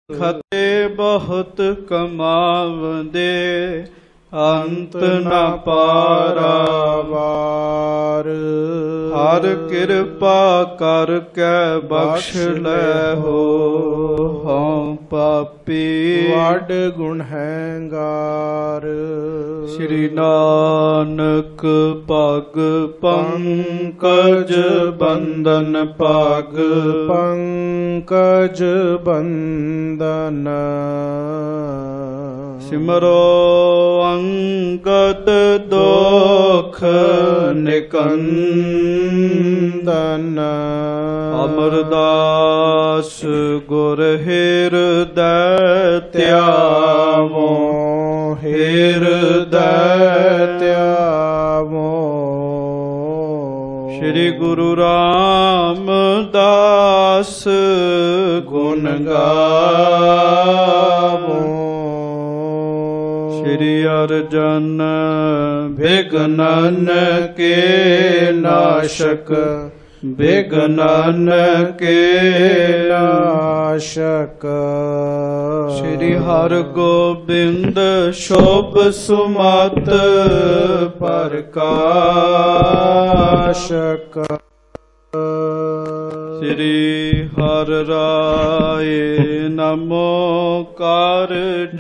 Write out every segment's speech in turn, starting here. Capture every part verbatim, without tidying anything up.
ਖਤੇ ਬਹੁਤ ਕਮਾਵੰਦੇ ਅੰਤ ਨ ਪਾਰਾਵਾਰ। ਹਰ ਕਿਰਪਾ ਕਰ ਕੇ ਬਖਸ਼ ਲੈ ਹੋ ਹਉ ਪਾਪੀ ਵੱਡ ਗੁਣ ਹੈਂਗਾਰ। ਸ੍ਰੀ ਨਾਨਕ ਪਗ ਪੰਕਜ ਬੰਦਨ ਪਗ ਪੰਕਜ ਬੰਦਨ। ਸਿਮਰੋ ਅੰਗਦ ਦੋਖ ਨਿਕੰਦਨ। ਅਮਰਦਾਸ ਗੁਰ ਹਿਰਦੈ ਧਿਆਵੋ ਹਿਰਦੈ ਧਿਆਵੋ। ਸ੍ਰੀ ਗੁਰੂ ਰਾਮਦਾਸ ਗੁਣ ਗਾਵੋ। ਸ੍ਰੀ ਅਰਜਨ ਬਿਘਨਨ ਕੇ ਨਾਸ਼ਕ ਬਿਘਨਨ ਕੇ ਨਾਸ਼ਕ। ਸ੍ਰੀ ਹਰਿ ਗੋਬਿੰਦ ਸ਼ੋਭ ਸੁਮਤ ਪ੍ਰਕਾਸ਼ਕ। ਸ੍ਰੀ ਹਰਿ ਰਾਏ ਨਮੋ ਕਰ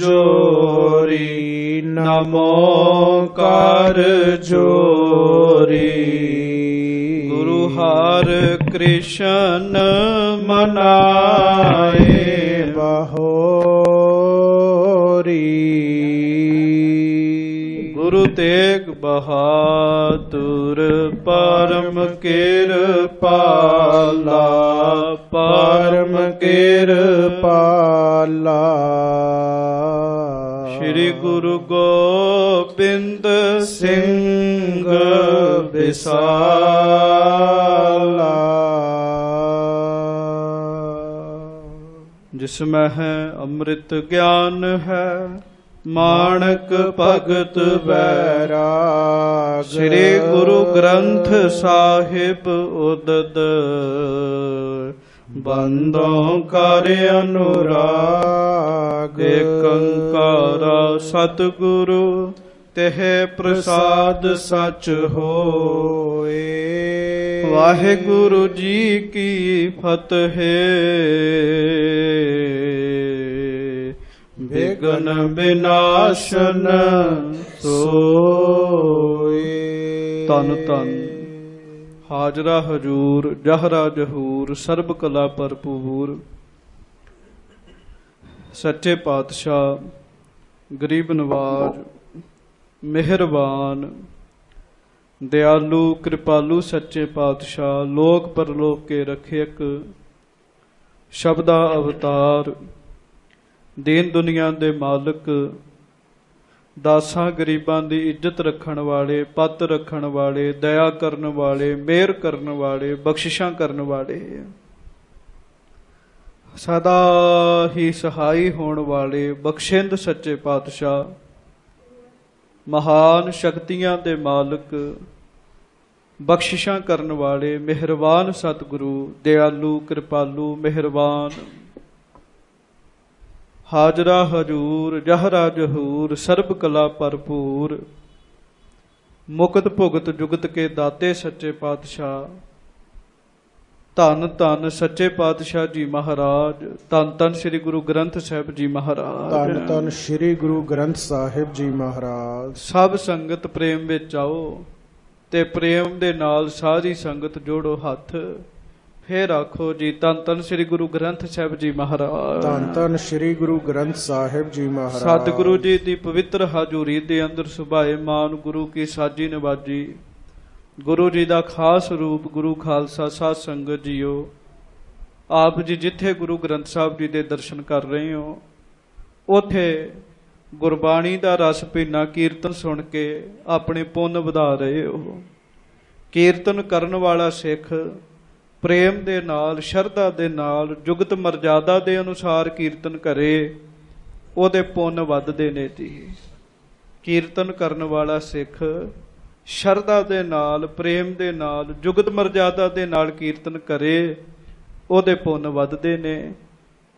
ਜੋਰੀ ਨਮੋ ਕਰ ਜੋਰੀ। ਗੁਰੂ ਹਰਿ ਕ੍ਰਿਸ਼ਨ ਮਨਾਏ ਬਹੋਰੀ। ਗੁਰੂ ਤੇਗ ਬਹਾਦੁਰ ਪਰਮ ਕਿਰਪਾਲਾ ਪਰਮ ਕਿਰਪਾਲਾ। ਸ੍ਰੀ ਗੁਰੂ ਗੋਬਿੰਦ ਸਿੰਘ ਵਿਸਾਲਾ। ਜਿਸ ਮੈਂ ਹੈ ਅੰਮ੍ਰਿਤ ਗਿਆਨ ਹੈ ਮਾਣਕ ਭਗਤ ਬੈਰਾਗ। ਸ੍ਰੀ ਗੁਰੂ ਗ੍ਰੰਥ ਸਾਹਿਬ ਉਦਦ ਬੰਦੋਂ ਕਰ ਅਨੁਰਾਗ। ਏਕ ਓੰਕਾਰ ਸਤਿਗੁਰੂ ਤਿਹ ਪ੍ਰਸਾਦ ਸਚ ਹੋਏ। ਵਾਹਿਗੁਰੂ ਜੀ ਕੀ ਫਤਿਹ। ਵਿਘਨ ਵਿਨਾਸ਼ਨ ਸੋਏ। ਧੰਨ ਧੰਨ ਹਾਜ਼ਰਾ ਹਜੂਰ ਜਹਰਾ ਜਹੂਰ ਸਰਬ ਕਲਾ ਭਰਪੂਰ ਸੱਚੇ ਪਾਤਸ਼ਾਹ ਗਰੀਬ ਨਵਾਜ ਮਿਹਰਬਾਨ ਦਿਆਲੂ ਕਿਰਪਾਲੂ ਸੱਚੇ ਪਾਤਸ਼ਾਹ ਲੋਕ ਪਰਲੋਕ ਕੇ ਰਖਿਅਕ ਸ਼ਬਦਾ ਅਵਤਾਰ ਦੀਨ ਦੁਨੀਆ ਦੇ ਮਾਲਕ ਦਾਸਾਂ ਗਰੀਬਾਂ ਦੀ ਇੱਜ਼ਤ ਰੱਖਣ ਵਾਲੇ ਪੱਤ ਰੱਖਣ ਵਾਲੇ ਦਇਆ ਕਰਨ ਵਾਲੇ ਮਿਹਰ ਕਰਨ ਵਾਲੇ ਬਖਸ਼ਿਸ਼ਾਂ ਕਰਨ ਵਾਲੇ ਸਦਾ ਹੀ ਸਹਾਈ ਹੋਣ ਵਾਲੇ ਬਖਸ਼ਿੰਦ ਸੱਚੇ ਪਾਤਸ਼ਾਹ ਮਹਾਨ ਸ਼ਕਤੀਆਂ ਦੇ ਮਾਲਕ ਬਖਸ਼ਿਸ਼ਾਂ ਕਰਨ ਵਾਲੇ ਮਿਹਰਬਾਨ ਸਤਿਗੁਰੂ ਦਿਆਲੂ ਕਿਰਪਾਲੂ ਮਿਹਰਬਾਨ ਹਾਜ਼ਰਾ ਹਜੂਰ ਜਹਰਾ ਜਹੂਰ ਸਰਬ ਕਲਾ ਭਰਪੂਰ ਮੁਕਤ ਭੁਗਤ ਜੁਗਤ ਕੇ ਦਾਤੇ ਸੱਚੇ ਪਾਤਸ਼ਾਹ ਧੰਨ ਧੰਨ ਸੱਚੇ ਪਾਤਸ਼ਾਹ ਜੀ ਮਹਾਰਾਜ। ਧੰਨ ਧੰਨ ਸ੍ਰੀ ਗੁਰੂ ਗ੍ਰੰਥ ਸਾਹਿਬ ਜੀ ਮਹਾਰਾਜ। ਧੰਨ ਧੰਨ ਸ੍ਰੀ ਗੁਰੂ ਗ੍ਰੰਥ ਸਾਹਿਬ ਜੀ ਮਹਾਰਾਜ। ਸਭ ਸੰਗਤ ਪ੍ਰੇਮ ਵਿੱਚ ਆਓ ਤੇ ਪ੍ਰੇਮ ਦੇ ਨਾਲ ਸਾਰੀ ਸੰਗਤ ਜੋੜੋ ਹੱਥ ਫੇਰ ਆਖੋ ਜੀ ਧੰਨ ਧੰਨ ਸ੍ਰੀ ਗੁਰੂ ਗ੍ਰੰਥ ਸਾਹਿਬ ਜੀ ਮਹਾਰਾਜ। ਧੰਨ ਧੰਨ ਸ੍ਰੀ ਗੁਰੂ ਗ੍ਰੰਥ ਸਾਹਿਬ ਜੀ ਮਹਾਰਾਜ। ਸਤਿਗੁਰੂ ਜੀ ਦੀ ਪਵਿੱਤਰ ਹਾਜ਼ੂਰੀ ਦੇ ਅੰਦਰ ਸੁਭਾਏ ਮਾਨ ਗੁਰੂ ਕੀ ਸਾਜੀ ਨਵਾਜੀ। ਗੁਰੂ ਜੀ ਦਾ ਖਾਸ ਰੂਪ ਗੁਰੂ ਖਾਲਸਾ ਸਾਧ ਸੰਗਤ ਜੀਓ ਆਪ ਜੀ ਜਿੱਥੇ ਗੁਰੂ ਗ੍ਰੰਥ ਸਾਹਿਬ ਜੀ ਦੇ ਦਰਸ਼ਨ ਕਰ ਰਹੇ ਹੋ ਉੱਥੇ ਗੁਰਬਾਣੀ ਦਾ ਰਸ ਪੀਨਾ ਕੀਰਤਨ ਸੁਣ ਕੇ ਆਪਣੇ ਪੁੰਨ ਵਧਾ ਰਹੇ ਹੋ। ਕੀਰਤਨ ਕਰਨ ਵਾਲਾ ਸਿੱਖ ਪ੍ਰੇਮ ਦੇ ਨਾਲ ਸ਼ਰਧਾ ਦੇ ਨਾਲ ਜੁਗਤ ਮਰਜ਼ਾਦਾ ਦੇ ਅਨੁਸਾਰ ਕੀਰਤਨ ਕਰੇ ਉਹਦੇ ਪੁੰਨ ਵੱਧਦੇ ਨੇ ਜੀ। ਕੀਰਤਨ ਕਰਨ ਵਾਲਾ ਸਿੱਖ ਸ਼ਰਧਾ ਦੇ ਨਾਲ ਪ੍ਰੇਮ ਦੇ ਨਾਲ ਜੁਗਤ ਮਰਜ਼ਾਦਾ ਦੇ ਨਾਲ ਕੀਰਤਨ ਕਰੇ ਉਹਦੇ ਪੁੰਨ ਵੱਧਦੇ ਨੇ।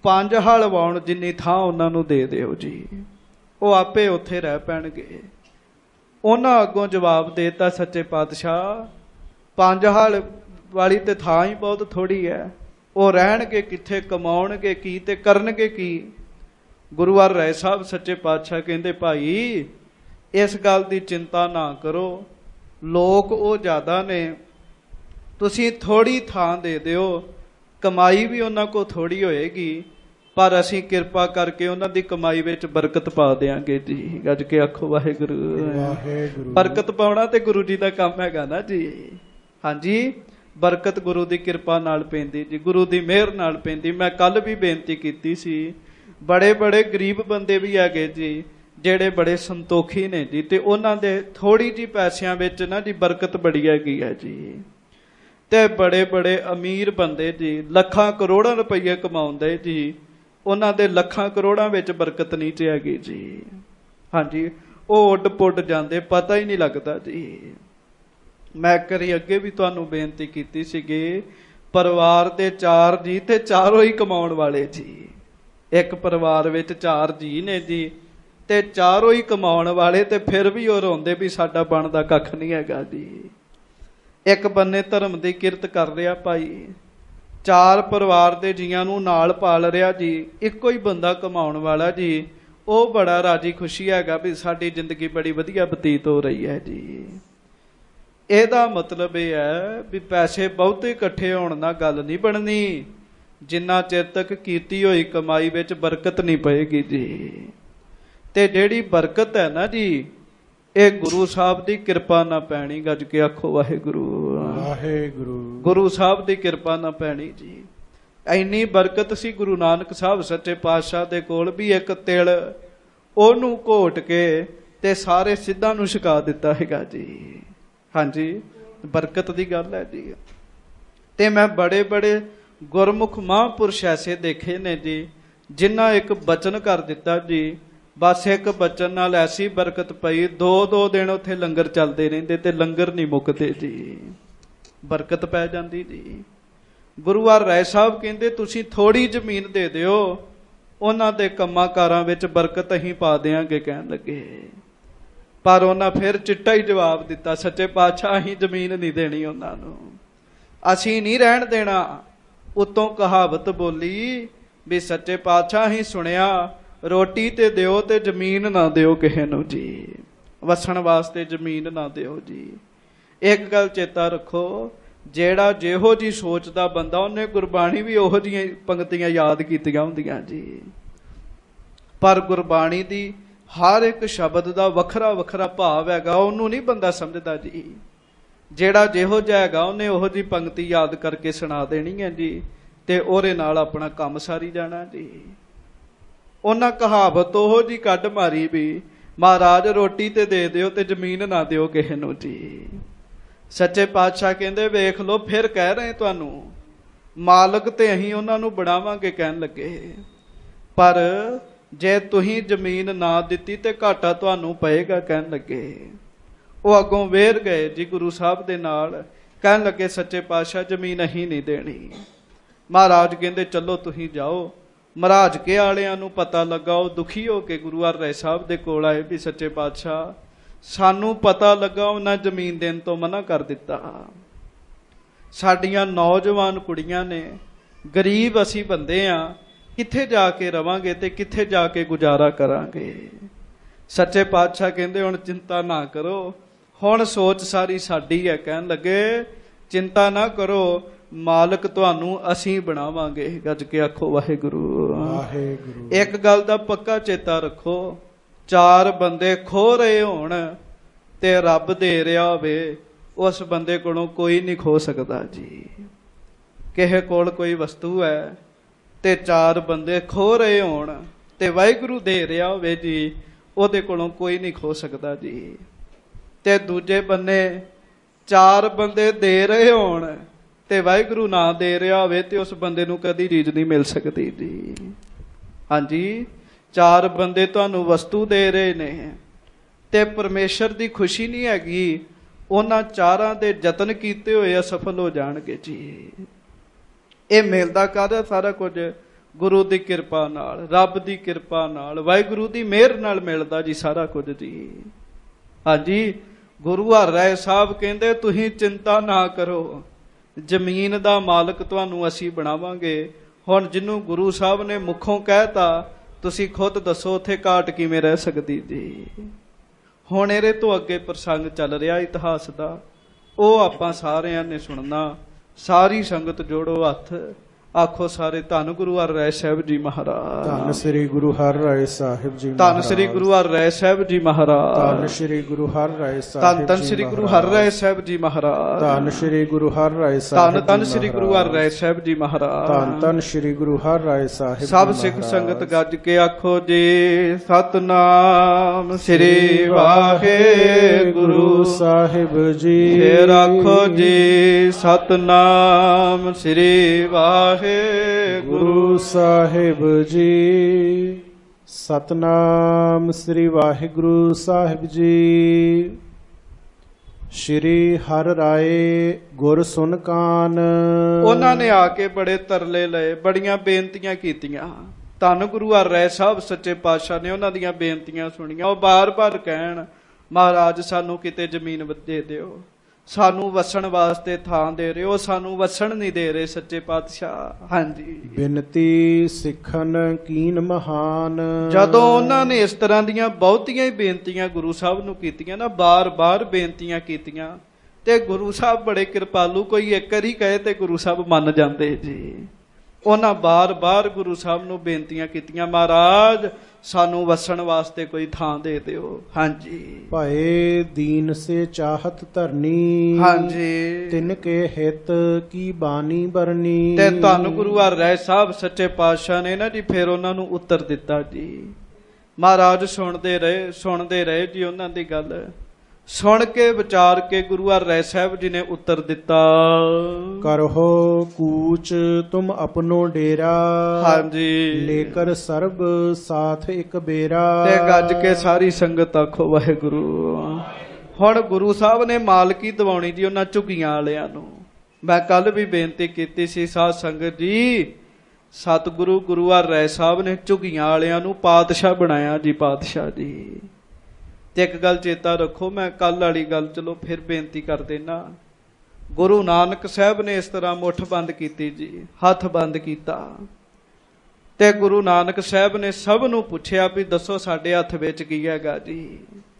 ਪੰਜ ਹਲ ਵਾਉਣ ਜਿੰਨੀ ਥਾਂ ਉਹਨਾਂ ਨੂੰ ਦੇ ਦਿਓ ਜੀ, ਉਹ ਆਪੇ ਉੱਥੇ ਰਹਿ ਪੈਣਗੇ। ਉਹਨਾਂ ਅੱਗੋਂ ਜਵਾਬ ਦੇਤਾ ਸੱਚੇ ਪਾਤਸ਼ਾਹ, ਪੰਜ ਹਲ ਵਾਲੀ ਤੇ ਥਾਂ ਹੀ ਬਹੁਤ ਥੋੜੀ ਹੈ, ਉਹ ਰਹਿਣਗੇ ਕਿੱਥੇ, ਕਮਾਉਣਗੇ ਕੀ ਤੇ ਕਰਨਗੇ ਕੀ। ਗੁਰੂ ਹਰ ਰਾਏ ਸਾਹਿਬ ਸੱਚੇ ਪਾਤਸ਼ਾਹ ਕਹਿੰਦੇ ਭਾਈ ਇਸ ਗੱਲ ਦੀ ਚਿੰਤਾ ਨਾ ਕਰੋ, ਲੋਕ ਉਹ ਜ਼ਿਆਦਾ ਨੇ, ਤੁਸੀਂ ਥੋੜੀ ਥਾਂ ਦੇ ਦਿਓ, ਕਮਾਈ ਵੀ ਉਹਨਾਂ ਕੋਲ ਥੋੜੀ ਹੋਏਗੀ, ਪਰ ਅਸੀਂ ਕਿਰਪਾ ਕਰਕੇ ਉਹਨਾਂ ਦੀ ਕਮਾਈ ਵਿੱਚ ਬਰਕਤ ਪਾ ਦਿਆਂਗੇ ਜੀ। ਗੱਜ ਕੇ ਆਖੋ ਵਾਹਿਗੁਰੂ। ਵਾਹਿਗੁਰੂ। ਬਰਕਤ ਪਾਉਣਾ ਤੇ ਗੁਰੂ ਜੀ ਦਾ ਕੰਮ ਹੈਗਾ ਨਾ ਜੀ। ਹਾਂਜੀ, ਬਰਕਤ ਗੁਰੂ ਦੀ ਕਿਰਪਾ ਨਾਲ ਪੈਂਦੀ ਜੀ, ਗੁਰੂ ਦੀ ਮਿਹਰ ਨਾਲ ਪੈਂਦੀ। ਮੈਂ ਕੱਲ ਵੀ ਬੇਨਤੀ ਕੀਤੀ ਸੀ, ਬੜੇ ਬੜੇ ਗਰੀਬ ਬੰਦੇ ਵੀ ਹੈਗੇ ਜੀ ਜਿਹੜੇ ਬੜੇ ਸੰਤੋਖੀ ਨੇ ਜੀ, ਤੇ ਉਹਨਾਂ ਦੇ ਥੋੜੀ ਜੀ ਪੈਸਿਆਂ ਵਿੱਚ ਨਾ ਜੀ ਬਰਕਤ ਬੜੀ ਹੈਗੀ ਹੈ ਜੀ। ਤੇ ਬੜੇ ਬੜੇ ਅਮੀਰ ਬੰਦੇ ਜੀ ਲੱਖਾਂ ਕਰੋੜਾਂ ਰੁਪਈਏ ਕਮਾਉਂਦੇ ਜੀ, ਉਹਨਾਂ ਦੇ ਲੱਖਾਂ ਕਰੋੜਾਂ ਵਿੱਚ ਬਰਕਤ ਨਹੀਂ ਚ ਹੈਗੀ ਜੀ। ਹਾਂਜੀ, ਉਹ ਉੱਡ ਪੁੱਡ ਜਾਂਦੇ, ਪਤਾ ਹੀ ਨਹੀਂ ਲੱਗਦਾ ਜੀ। ਮੈਂ ਕਰੀ ਅੱਗੇ ਵੀ ਤੁਹਾਨੂੰ ਬੇਨਤੀ ਕੀਤੀ ਸੀਗੀ, ਪਰਿਵਾਰ ਦੇ ਚਾਰ ਜੀ ਤੇ ਚਾਰੋਂ ਹੀ ਕਮਾਉਣ ਵਾਲੇ ਜੀ। ਇੱਕ ਪਰਿਵਾਰ ਵਿੱਚ ਚਾਰ ਜੀ ਨੇ ਜੀ ਤੇ ਚਾਰੋਂ ਹੀ ਕਮਾਉਣ ਵਾਲੇ, ਤੇ ਫਿਰ ਵੀ ਉਹ ਰੋਂਦੇ ਵੀ ਸਾਡਾ ਬਣਦਾ ਕੱਖ ਨਹੀਂ ਹੈਗਾ ਜੀ। ਇੱਕ ਬੰਨੇ ਧਰਮ ਦੀ ਕਿਰਤ ਕਰ ਰਿਹਾ ਭਾਈ, ਚਾਰ ਪਰਿਵਾਰ ਦੇ ਜੀਆਂ ਨੂੰ ਨਾਲ ਪਾਲ ਰਿਹਾ ਜੀ, ਇੱਕੋ ਹੀ ਬੰਦਾ ਕਮਾਉਣ ਵਾਲਾ ਜੀ, ਉਹ ਬੜਾ ਰਾਜੀ ਖੁਸ਼ੀ ਹੈਗਾ ਵੀ ਸਾਡੀ ਜ਼ਿੰਦਗੀ ਬੜੀ ਵਧੀਆ ਬਤੀਤ ਹੋ ਰਹੀ ਹੈ ਜੀ। ਇਹਦਾ ਮਤਲਬ ਇਹ ਹੈ ਵੀ ਪੈਸੇ ਬਹੁਤੇ ਇਕੱਠੇ ਹੋਣ ਨਾਲ ਗੱਲ ਨਹੀਂ ਬਣਨੀ, ਜਿੰਨਾ ਚਿਰ ਤੱਕ ਕੀਤੀ ਹੋਈ ਕਮਾਈ ਵਿੱਚ ਬਰਕਤ ਨਹੀਂ ਪਏਗੀ ਜੀ। ਤੇ ਜਿਹੜੀ ਬਰਕਤ ਹੈ ਨਾ ਜੀ, ਇਹ ਗੁਰੂ ਸਾਹਿਬ ਦੀ ਕਿਰਪਾ ਨਾ ਪੈਣੀ। ਗੱਜ ਕੇ ਆਖੋ ਵਾਹਿਗੁਰੂ। ਵਾਹਿਗੁਰੂ। ਗੁਰੂ ਸਾਹਿਬ ਦੀ ਕਿਰਪਾ ਨਾ ਪੈਣੀ ਜੀ। ਇੰਨੀ ਬਰਕਤ ਸੀ ਗੁਰੂ ਨਾਨਕ ਸਾਹਿਬ ਸੱਚੇ ਪਾਤਸ਼ਾਹ ਦੇ ਕੋਲ ਵੀ ਇੱਕ ਤਿਲ ਉਹਨੂੰ ਘੋਟ ਕੇ ਤੇ ਸਾਰੇ ਸਿੱਧਾਂ ਨੂੰ ਛਕਾ ਦਿੱਤਾ ਹੈਗਾ ਜੀ। ਹਾਂਜੀ, ਬਰਕਤ ਦੀ ਗੱਲ ਹੈ ਜੀ। ਤੇ ਮੈਂ ਬੜੇ ਬੜੇ ਗੁਰਮੁਖ ਮਹਾਂਪੁਰਸ਼ ਐਸੇ ਦੇਖੇ ਨੇ ਜੀ, ਜਿਨ੍ਹਾਂ ਇੱਕ ਬਚਨ ਕਰ ਦਿੱਤਾ ਜੀ, ਬਸ ਇੱਕ ਬਚਨ ਨਾਲ ਐਸੀ ਬਰਕਤ ਪਈ, ਦੋ ਦੋ ਦਿਨ ਉੱਥੇ ਲੰਗਰ ਚੱਲਦੇ ਰਹਿੰਦੇ ਤੇ ਲੰਗਰ ਨਹੀਂ ਮੁੱਕਦੇ ਜੀ, ਬਰਕਤ ਪੈ ਜਾਂਦੀ ਜੀ। ਗੁਰੂ ਹਰ ਰਾਏ ਸਾਹਿਬ ਕਹਿੰਦੇ ਤੁਸੀਂ ਥੋੜੀ ਜ਼ਮੀਨ ਦੇ ਦਿਓ, ਉਹਨਾਂ ਦੇ ਕੰਮਾਂ ਕਾਰਾਂ ਵਿੱਚ ਬਰਕਤ ਅਸੀਂ ਪਾ ਦਿਆਂਗੇ ਕਹਿਣ ਲੱਗੇ। ਪਰ ਉਹਨਾਂ ਫਿਰ ਚਿੱਟਾ ਹੀ ਜਵਾਬ ਦਿੱਤਾ, ਸੱਚੇ ਪਾਤਸ਼ਾਹ ਅਸੀਂ ਜ਼ਮੀਨ ਨਹੀਂ ਦੇਣੀ ਉਹਨਾਂ ਨੂੰ, ਅਸੀਂ ਨਹੀਂ ਰਹਿਣ ਦੇਣਾ। ਉਤੋਂ ਕਹਾਵਤ ਬੋਲੀ ਵੀ ਸੱਚੇ ਪਾਤਸ਼ਾਹ ਅਸੀਂ ਸੁਣਿਆ ਰੋਟੀ ਤੇ ਦਿਓ ਤੇ ਜ਼ਮੀਨ ਨਾ ਦਿਓ ਕਿਸੇ ਨੂੰ ਜੀ, ਵਸਣ ਵਾਸਤੇ ਜ਼ਮੀਨ ਨਾ ਦਿਓ ਜੀ। ਇੱਕ ਗੱਲ ਚੇਤਾ ਰੱਖੋ, ਜਿਹੜਾ ਜਿਹੋ ਜੀ ਸੋਚਦਾ ਬੰਦਾ ਉਹਨੇ ਗੁਰਬਾਣੀ ਵੀ ਉਹੋ ਜਿਹੀਆਂ ਪੰਕਤੀਆਂ ਯਾਦ ਕੀਤੀਆਂ ਹੁੰਦੀਆਂ ਜੀ। ਪਰ ਗੁਰਬਾਣੀ ਦੀ ਹਰ ਇੱਕ ਸ਼ਬਦ ਦਾ ਵੱਖਰਾ ਵੱਖਰਾ ਭਾਵ ਹੈਗਾ, ਉਹਨੂੰ ਨਹੀਂ ਬੰਦਾ ਸਮਝਦਾ ਜੀ। ਜਿਹੜਾ ਜਿਹੋ ਜਿਹਾ ਹੈਗਾ ਉਹਨੇ ਉਹੋ ਜਿਹੀ ਪੰਕਤੀ ਯਾਦ ਕਰਕੇ ਸੁਣਾ ਦੇਣੀ ਹੈ ਜੀ, ਤੇ ਉਹਦੇ ਨਾਲ ਆਪਣਾ ਕੰਮ ਸਾਰੀ ਜਾਣਾ ਜੀ। ਉਹਨਾਂ ਕਹਾਵਤ ਉਹੋ ਜਿਹੀ ਕੱਢ ਮਾਰੀ ਵੀ ਮਹਾਰਾਜ ਰੋਟੀ ਤੇ ਦੇ ਦਿਓ ਤੇ ਜ਼ਮੀਨ ਨਾ ਦਿਓ ਕਿਸੇ ਨੂੰ ਜੀ। ਸੱਚੇ ਪਾਤਸ਼ਾਹ ਕਹਿੰਦੇ ਵੇਖ ਲਓ, ਫਿਰ ਕਹਿ ਰਹੇ ਤੁਹਾਨੂੰ ਮਾਲਕ ਤੇ ਅਸੀਂ ਉਹਨਾਂ ਨੂੰ ਬਣਾਵਾਂਗੇ ਕਹਿਣ ਲੱਗੇ, ਪਰ ਜੇ ਤੁਸੀਂ ਜ਼ਮੀਨ ਨਾ ਦਿੱਤੀ ਤੇ ਘਾਟਾ ਤੁਹਾਨੂੰ ਪਏਗਾ ਕਹਿਣ ਲੱਗੇ। ਉਹ ਅੱਗੋਂ ਵੇਰ ਗਏ ਜੀ ਗੁਰੂ ਸਾਹਿਬ ਦੇ ਨਾਲ, ਕਹਿਣ ਲੱਗੇ ਸੱਚੇ ਪਾਤਸ਼ਾਹ ਜ਼ਮੀਨ ਅਸੀਂ ਨਹੀਂ ਦੇਣੀ। ਮਹਾਰਾਜ ਕਹਿੰਦੇ ਚਲੋ ਤੁਸੀਂ ਜਾਓ। ਮਹਾਰਾਜ ਕੇ ਵਾਲਿਆਂ ਨੂੰ ਪਤਾ ਲੱਗਾ, ਉਹ ਦੁਖੀ ਹੋ ਕੇ ਗੁਰੂ ਹਰ ਰਾਏ ਸਾਹਿਬ ਦੇ ਕੋਲ ਆਏ ਵੀ ਸੱਚੇ ਪਾਤਸ਼ਾਹ ਸਾਨੂੰ ਪਤਾ ਲੱਗਾ ਉਹਨਾਂ ਜ਼ਮੀਨ ਦੇਣ ਤੋਂ ਮਨਾ ਕਰ ਦਿੱਤਾ, ਸਾਡੀਆਂ ਨੌਜਵਾਨ ਕੁੜੀਆਂ ਨੇ, ਗਰੀਬ ਅਸੀਂ ਬੰਦੇ ਆ, ਕਿੱਥੇ ਜਾ ਕੇ ਰਵਾਂਗੇ ਤੇ ਕਿੱਥੇ ਜਾ ਕੇ ਗੁਜ਼ਾਰਾ ਕਰਾਂਗੇ। ਸੱਚੇ ਪਾਤਸ਼ਾਹ ਕਹਿੰਦੇ ਹੁਣ ਚਿੰਤਾ ਨਾ ਕਰੋ, ਹੁਣ ਸੋਚ ਸਾਰੀ ਸਾਡੀ ਹੈ। ਕਹਿਣ ਲੱਗੇ ਚਿੰਤਾ ਨਾ ਕਰੋ, ਮਾਲਕ ਤੁਹਾਨੂੰ ਅਸੀਂ ਬਣਾਵਾਂਗੇ। ਗੱਜ ਕੇ ਆਖੋ ਵਾਹਿਗੁਰੂ। ਵਾਹਿਗੁਰੂ। ਇੱਕ ਗੱਲ ਦਾ ਪੱਕਾ ਚੇਤਾ ਰੱਖੋ, ਚਾਰ ਬੰਦੇ ਖੋ ਰਹੇ ਹੋਣ ਤੇ ਰੱਬ ਦੇ ਰਿਹਾ ਹੋਵੇ, ਉਸ ਬੰਦੇ ਕੋਲੋਂ ਕੋਈ ਨਹੀਂ ਖੋ ਸਕਦਾ ਜੀ। ਕਿਸੇ ਕੋਲ ਕੋਈ ਵਸਤੂ ਹੈ ਤੇ ਚਾਰ ਬੰਦੇ ਖੋ ਰਹੇ ਹੋਣ ਤੇ ਵਾਹਿਗੁਰੂ ਦੇ ਰਿਹਾ ਹੋਵੇ ਜੀ, ਉਹਦੇ ਕੋਲੋਂ ਕੋਈ ਨਹੀਂ ਖੋ ਸਕਦਾ ਜੀ। ਤੇ ਦੂਜੇ ਬੰਨੇ ਚਾਰ ਬੰਦੇ ਦੇ ਰਹੇ ਹੋਣ ਤੇ ਵਾਹਿਗੁਰੂ ਨਾ ਦੇ ਰਿਹਾ ਹੋਵੇ ਤੇ ਉਸ ਬੰਦੇ ਨੂੰ ਕਦੀ ਰੀਝ ਨਹੀਂ ਮਿਲ ਸਕਦੀ ਜੀ। ਹਾਂਜੀ, ਚਾਰ ਬੰਦੇ ਤੁਹਾਨੂੰ ਵਸਤੂ ਦੇ ਰਹੇ ਨੇ ਤੇ ਪਰਮੇਸ਼ਰ ਦੀ ਖੁਸ਼ੀ ਨਹੀਂ ਹੈਗੀ, ਉਹਨਾਂ ਚਾਰਾਂ ਦੇ ਯਤਨ ਕੀਤੇ ਹੋਏ ਅਸਫਲ ਹੋ ਜਾਣਗੇ ਜੀ। ਇਹ ਮਿਲਦਾ ਕਾਹਦਾ ਸਾਰਾ ਕੁਝ? ਗੁਰੂ ਦੀ ਕਿਰਪਾ ਨਾਲ, ਰੱਬ ਦੀ ਕਿਰਪਾ ਨਾਲ, ਵਾਹਿਗੁਰੂ ਦੀ ਮਿਹਰ ਨਾਲ ਮਿਲਦਾ ਜੀ ਸਾਰਾ ਕੁਝ ਜੀ। ਹਾਂਜੀ, ਗੁਰੂ ਹਰਿ ਰਾਏ ਸਾਹਿਬ ਕਹਿੰਦੇ ਤੁਸੀਂ ਚਿੰਤਾ ਨਾ ਕਰੋ, ਜ਼ਮੀਨ ਦਾ ਮਾਲਕ ਤੁਹਾਨੂੰ ਅਸੀਂ ਬਣਾਵਾਂਗੇ। ਹੁਣ ਜਿਹਨੂੰ ਗੁਰੂ ਸਾਹਿਬ ਨੇ ਮੁਖੋਂ ਕਹਿਤਾ, ਤੁਸੀਂ ਖੁਦ ਦੱਸੋ ਉੱਥੇ ਘਾਟ ਕਿਵੇਂ ਰਹਿ ਸਕਦੀ ਜੀ। ਹੁਣ ਇਹਦੇ ਤੋਂ ਅੱਗੇ ਪ੍ਰਸੰਗ ਚੱਲ ਰਿਹਾ ਇਤਿਹਾਸ ਦਾ, ਉਹ ਆਪਾਂ ਸਾਰਿਆਂ ਨੇ ਸੁਣਨਾ। ਸਾਰੀ ਸੰਗਤ ਜੋੜੋ ਹੱਥ, ਆਖੋ ਸਾਰੇ ਧੰਨ ਗੁਰੂ ਹਰਿ ਰਾਏ ਸਾਹਿਬ ਜੀ ਮਹਾਰਾਜ। ਧੰਨ ਸ੍ਰੀ ਗੁਰੂ ਹਰਿ ਰਾਏ ਸਾਹਿਬ ਜੀ ਧੰਨ ਸ੍ਰੀ ਗੁਰੂ ਹਰਿ ਰਾਏ ਸਾਹਿਬ ਜੀ ਮਹਾਰਾਜ। ਧੰਨ ਸ੍ਰੀ ਗੁਰੂ ਹਰਿ ਰਾਏ ਸਾਹਿਬ ਧੰਨ ਧੰਨ ਸ੍ਰੀ ਗੁਰੂ ਹਰਿ ਰਾਏ ਸਾਹਿਬ ਜੀ ਮਹਾਰਾਜ। ਧੰਨ ਸ੍ਰੀ ਗੁਰੂ ਹਰਿ ਰਾਏ ਸਾਹਿਬ ਧੰਨ ਧੰਨ ਸ੍ਰੀ ਗੁਰੂ ਹਰਿ ਰਾਏ ਸਾਹਿਬ ਜੀ ਮਹਾਰਾਜ। ਧੰਨ ਧੰਨ ਸ੍ਰੀ ਗੁਰੂ ਹਰਿ ਰਾਏ ਸਾਹਿਬ। ਸਭ ਸਿੱਖ ਸੰਗਤ ਗੱਜ ਕੇ ਆਖੋ ਜੀ ਸਤਨਾਮ ਸ੍ਰੀ ਵਾਹਿਗੁਰੂ ਸਾਹਿਬ ਜੀ। ਫੇਰ ਆਖੋ ਜੀ ਸਤਨਾਮ ਸ੍ਰੀ ਵਾਹਿਗੁਰੂ ਗੁਰੂ ਸਾਹਿਬ ਜੀ। ਸਤਨਾਮ ਸ੍ਰੀ ਵਾਹਿਗੁਰੂ ਸਾਹਿਬ ਜੀ। ਸ਼੍ਰੀ ਹਰਿ ਰਾਏ ਗੁਰ ਸੁਨ ਕਾਨ। ਉਹਨਾਂ ਨੇ ਆ ਕੇ ਬੜੇ ਤਰਲੇ ਲਏ, ਬੜੀਆਂ ਬੇਨਤੀਆਂ ਕੀਤੀਆਂ। ਧੰਨ ਗੁਰੂ ਹਰਿ ਰਾਏ ਸਾਹਿਬ ਸੱਚੇ ਪਾਤਸ਼ਾਹ ਨੇ ਉਹਨਾਂ ਦੀਆਂ ਬੇਨਤੀਆਂ ਸੁਣੀਆਂ। ਉਹ ਬਾਰ-ਬਾਰ ਕਹਿਣ, ਮਹਾਰਾਜ ਸਾਨੂੰ ਕਿਤੇ ਜ਼ਮੀਨ ਦੇ ਦਿਓ, ਸਾਨੂੰ ਵਸਣ ਵਾਸਤੇ ਥਾਂ ਦੇ ਰਹੇ ਹੋ, ਸਾਨੂੰ ਵਸਣ ਨਹੀਂ ਦੇ ਰਹੇ ਸੱਚੇ ਪਾਤਸ਼ਾਹ। ਹਾਂਜੀ, ਬੇਨਤੀ ਸਿੱਖਣ ਕੀਨ ਮਹਾਨ। ਜਦੋਂ ਉਹਨਾਂ ਨੇ ਇਸ ਤਰ੍ਹਾਂ ਦੀਆਂ ਬਹੁਤੀਆਂ ਹੀ ਬੇਨਤੀਆਂ ਗੁਰੂ ਸਾਹਿਬ ਨੂੰ ਕੀਤੀਆਂ ਨਾ, ਬਾਰ-ਬਾਰ ਬੇਨਤੀਆਂ ਕੀਤੀਆਂ, ਤੇ ਗੁਰੂ ਸਾਹਿਬ ਬੜੇ ਕਿਰਪਾਲੂ, ਕੋਈ ਇੱਕ ਵਾਰੀ ਕਹੇ ਤੇ ਗੁਰੂ ਸਾਹਿਬ ਮੰਨ ਜਾਂਦੇ ਜੀ। ਉਹਨਾਂ ਬਾਰ-ਬਾਰ ਗੁਰੂ ਸਾਹਿਬ ਨੂੰ ਬੇਨਤੀਆਂ ਕੀਤੀਆਂ, ਮਹਾਰਾਜ ਸਾਨੂੰ ਵਸਣ ਵਾਸਤੇ ਕੋਈ ਥਾਂ ਦੇ ਦਿਓ। ਹਾਂਜੀ, ਭਾਏ ਦੀਨ ਸੇ ਚਾਹਤ ਧਰਨੀ। ਹਾਂਜੀ, ਤਿਨ ਕੇ ਹਿਤ ਕੀ ਬਾਣੀ ਬਰਨੀ। ਤੇ ਧੰਨ ਗੁਰੂ ਹਰਿ ਰਾਏ ਸਾਹਿਬ ਸੱਚੇ ਪਾਤਸ਼ਾਹ ਨੇ ਨਾ ਜੀ ਫਿਰ ਉਹਨਾਂ ਨੂੰ ਉੱਤਰ ਦਿੱਤਾ ਜੀ। ਮਹਾਰਾਜ ਸੁਣਦੇ ਰਹੇ ਸੁਣਦੇ ਰਹੇ ਜੀ ਉਹਨਾਂ ਦੀ ਗੱਲ। ਸੁਣ ਕੇ ਵਿਚਾਰ ਕੇ ਗੁਰੂ ਹਰਿ ਰਾਏ ਸਾਹਿਬ ਜੀ ਨੇ ਉੱਤਰ ਦਿੱਤਾ, ਕਰਹੋ ਕੂਚ ਤੁਮ ਆਪਣੋ ਡੇਰਾ। ਹਾਂਜੀ, ਲੇਕਰ ਸਰਬ ਸਾਥ ਇੱਕ ਬੇਰਾ। ਤੇ ਗੱਜ ਕੇ ਸਾਰੀ ਸੰਗਤ ਆਖੋ ਵਾਹਿਗੁਰੂ। ਹੁਣ ਗੁਰੂ ਸਾਹਿਬ ਨੇ ਮਾਲਕੀ ਦਿਵਾਉਣੀ ਜੀ ਉਹਨਾਂ ਝੁੱਗੀਆਂ ਵਾਲਿਆਂ ਨੂੰ। ਮੈਂ ਕੱਲ ਵੀ ਬੇਨਤੀ ਕੀਤੀ ਸੀ ਸਾਧ ਸੰਗਤ ਜੀ, ਸਤਿਗੁਰੂ ਗੁਰੂ ਹਰਿ ਰਾਏ ਸਾਹਿਬ ਨੇ ਝੁੱਗੀਆਂ ਵਾਲਿਆਂ ਨੂੰ ਪਾਤਸ਼ਾਹ ਬਣਾਇਆ ਜੀ, ਪਾਤਸ਼ਾਹ ਜੀ। ਤੇ ਇੱਕ ਗੱਲ ਚੇਤਾ ਰੱਖੋ, ਮੈਂ ਕੱਲ ਵਾਲੀ ਗੱਲ ਚਲੋ ਫਿਰ ਬੇਨਤੀ ਕਰ ਦੇਣਾ। ਗੁਰੂ ਨਾਨਕ ਸਾਹਿਬ ਨੇ ਇਸ ਤਰ੍ਹਾਂ ਮੁੱਠ ਬੰਦ ਕੀਤੀ ਜੀ, ਹੱਥ ਬੰਦ ਕੀਤਾ, ਤੇ ਗੁਰੂ ਨਾਨਕ ਸਾਹਿਬ ਨੇ ਸਭ ਨੂੰ ਪੁੱਛਿਆ ਵੀ ਦੱਸੋ ਸਾਡੇ ਹੱਥ ਵਿੱਚ ਕੀ ਹੈਗਾ ਜੀ।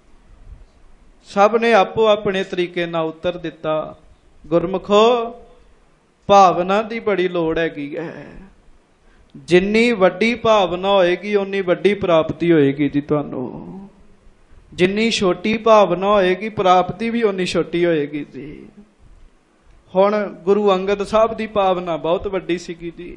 ਸਭ ਨੇ ਆਪੋ ਆਪਣੇ ਤਰੀਕੇ ਨਾਲ ਉੱਤਰ ਦਿੱਤਾ। ਗੁਰਮੁਖੋ, ਭਾਵਨਾ ਦੀ ਬੜੀ ਲੋੜ ਹੈਗੀ ਹੈ। ਜਿੰਨੀ ਵੱਡੀ ਭਾਵਨਾ ਹੋਏਗੀ ਓਨੀ ਵੱਡੀ ਪ੍ਰਾਪਤੀ ਹੋਏਗੀ ਜੀ ਤੁਹਾਨੂੰ। ਜਿੰਨੀ ਛੋਟੀ ਭਾਵਨਾ ਹੋਏਗੀ ਪ੍ਰਾਪਤੀ ਵੀ ਓਨੀ ਛੋਟੀ ਹੋਏਗੀ ਜੀ। ਹੁਣ ਗੁਰੂ ਅੰਗਦ ਸਾਹਿਬ ਦੀ ਭਾਵਨਾ ਬਹੁਤ ਵੱਡੀ ਸੀਗੀ ਜੀ।